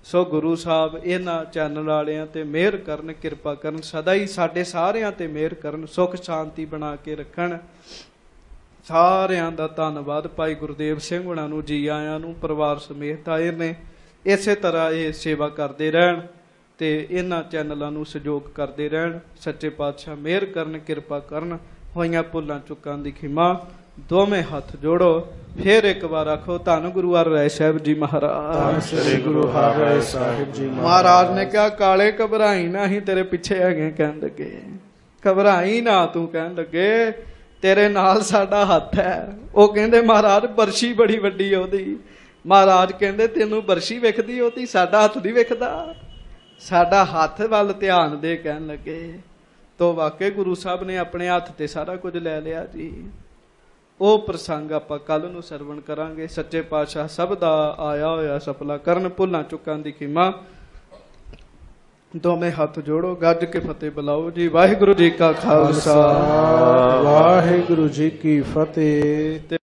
ਸੋ ਗੁਰੂ ਸਾਹਿਬ ਇਹਨਾਂ ਚੈਨਲ ਵਾਲਿਆਂ ਤੇ ਮਿਹਰ ਕਰਨ, ਕਿਰਪਾ ਕਰਨ, ਸਦਾ ਹੀ ਸਾਡੇ ਸਾਰਿਆਂ ਤੇ ਮਿਹਰ ਕਰਨ, ਸੁਖ ਸ਼ਾਂਤੀ ਬਣਾ ਕੇ ਰੱਖਣ। ਸਾਰਿਆਂ ਦਾ ਧੰਨਵਾਦ। ਭਾਈ ਗੁਰਦੇਵ ਸਿੰਘ ਹੁਣਾਂ ਨੂੰ ਜੀ ਆਇਆਂ ਨੂੰ ਪਰਿਵਾਰ ਸਮੇਤ ਆਏ ਨੇ। ਇਸੇ ਤਰ੍ਹਾਂ ਇਹ ਸੇਵਾ ਕਰਦੇ ਰਹਿਣ ਤੇ ਇਹਨਾਂ ਚੈਨਲਾਂ ਨੂੰ ਸਹਿਯੋਗ ਕਰਦੇ ਰਹਿਣ। ਸੱਚੇ ਪਾਤਸ਼ਾਹ ਮਿਹਰ ਕਰਨ, ਕਿਰਪਾ ਕਰਨ। ਹੋਈਆਂ ਭੁੱਲਾਂ ਚੁੱਕਾਂ ਦੀ ਖਿਮਾ। ਦੋਵੇਂ ਹੱਥ ਜੋੜੋ, ਫਿਰ ਇੱਕ ਵਾਰ ਆਖੋ ਧੰਨ ਗੁਰੂ ਹਰਿ ਰਾਏ ਸਾਹਿਬ ਜੀ ਮਹਾਰਾਜ। ਸ੍ਰੀ ਗੁਰੂ ਹਰਿ ਰਾਏ ਸਾਹਿਬ ਜੀ ਮਹਾਰਾਜ ਨੇ ਕਿਹਾ ਕਾਲੇ ਘਬਰਾਈ ਨਾ, ਅਸੀਂ ਤੇਰੇ ਪਿੱਛੇ ਹੈਗੇ। ਕਹਿਣ ਲੱਗੇ ਘਬਰਾਈ ਨਾ ਤੂੰ, ਕਹਿਣ ਲੱਗੇ ਤੇਰੇ ਨਾਲ ਸਾਡਾ ਹੱਥ ਹੈ। ਉਹ ਕਹਿੰਦੇ ਮਹਾਰਾਜ ਬਰਸ਼ੀ ਬੜੀ ਵੱਡੀ ਉਹਦੀ। ਮਹਾਰਾਜ ਕਹਿੰਦੇ ਤੈਨੂੰ ਬਰਸ਼ੀ ਵੇਖਦੀ ਉਹਦੀ, ਸਾਡਾ ਹੱਥ ਨਹੀਂ ਵੇਖਦਾ, ਸਾਡਾ ਹੱਥ ਵੱਲ ਧਿਆਨ ਦੇ। ਕਹਿਣ ਲੱਗੇ ਤੋ ਵਾਕਈ ਗੁਰੂ ਸਾਹਿਬ ਨੇ ਆਪਣੇ ਹੱਥ ਤੇ ਸਾਰਾ ਕੁਝ ਲੈ ਲਿਆ ਜੀ। ਉਹ ਪ੍ਰਸੰਗ ਆਪਾਂ ਕੱਲ ਨੂੰ ਸਰਵਣ ਕਰਾਂਗੇ। ਸੱਚੇ ਪਾਤਸ਼ਾਹ ਸਭ ਦਾ ਆਇਆ ਹੋਇਆ ਸਫਲਾ ਕਰਨ। ਭੁੱਲਾਂ ਚੁੱਕਾਂ ਦੀ ਖਿਮਾ। ਦੋਵੇਂ ਹੱਥ ਜੋੜੋ, ਗੱਜ ਕੇ ਫਤਿਹ ਬੁਲਾਓ ਜੀ। ਵਾਹਿਗੁਰੂ ਜੀ ਕਾ ਖਾਲਸਾ, ਵਾਹਿਗੁਰੂ ਜੀ ਕੀ ਫਤਿਹ।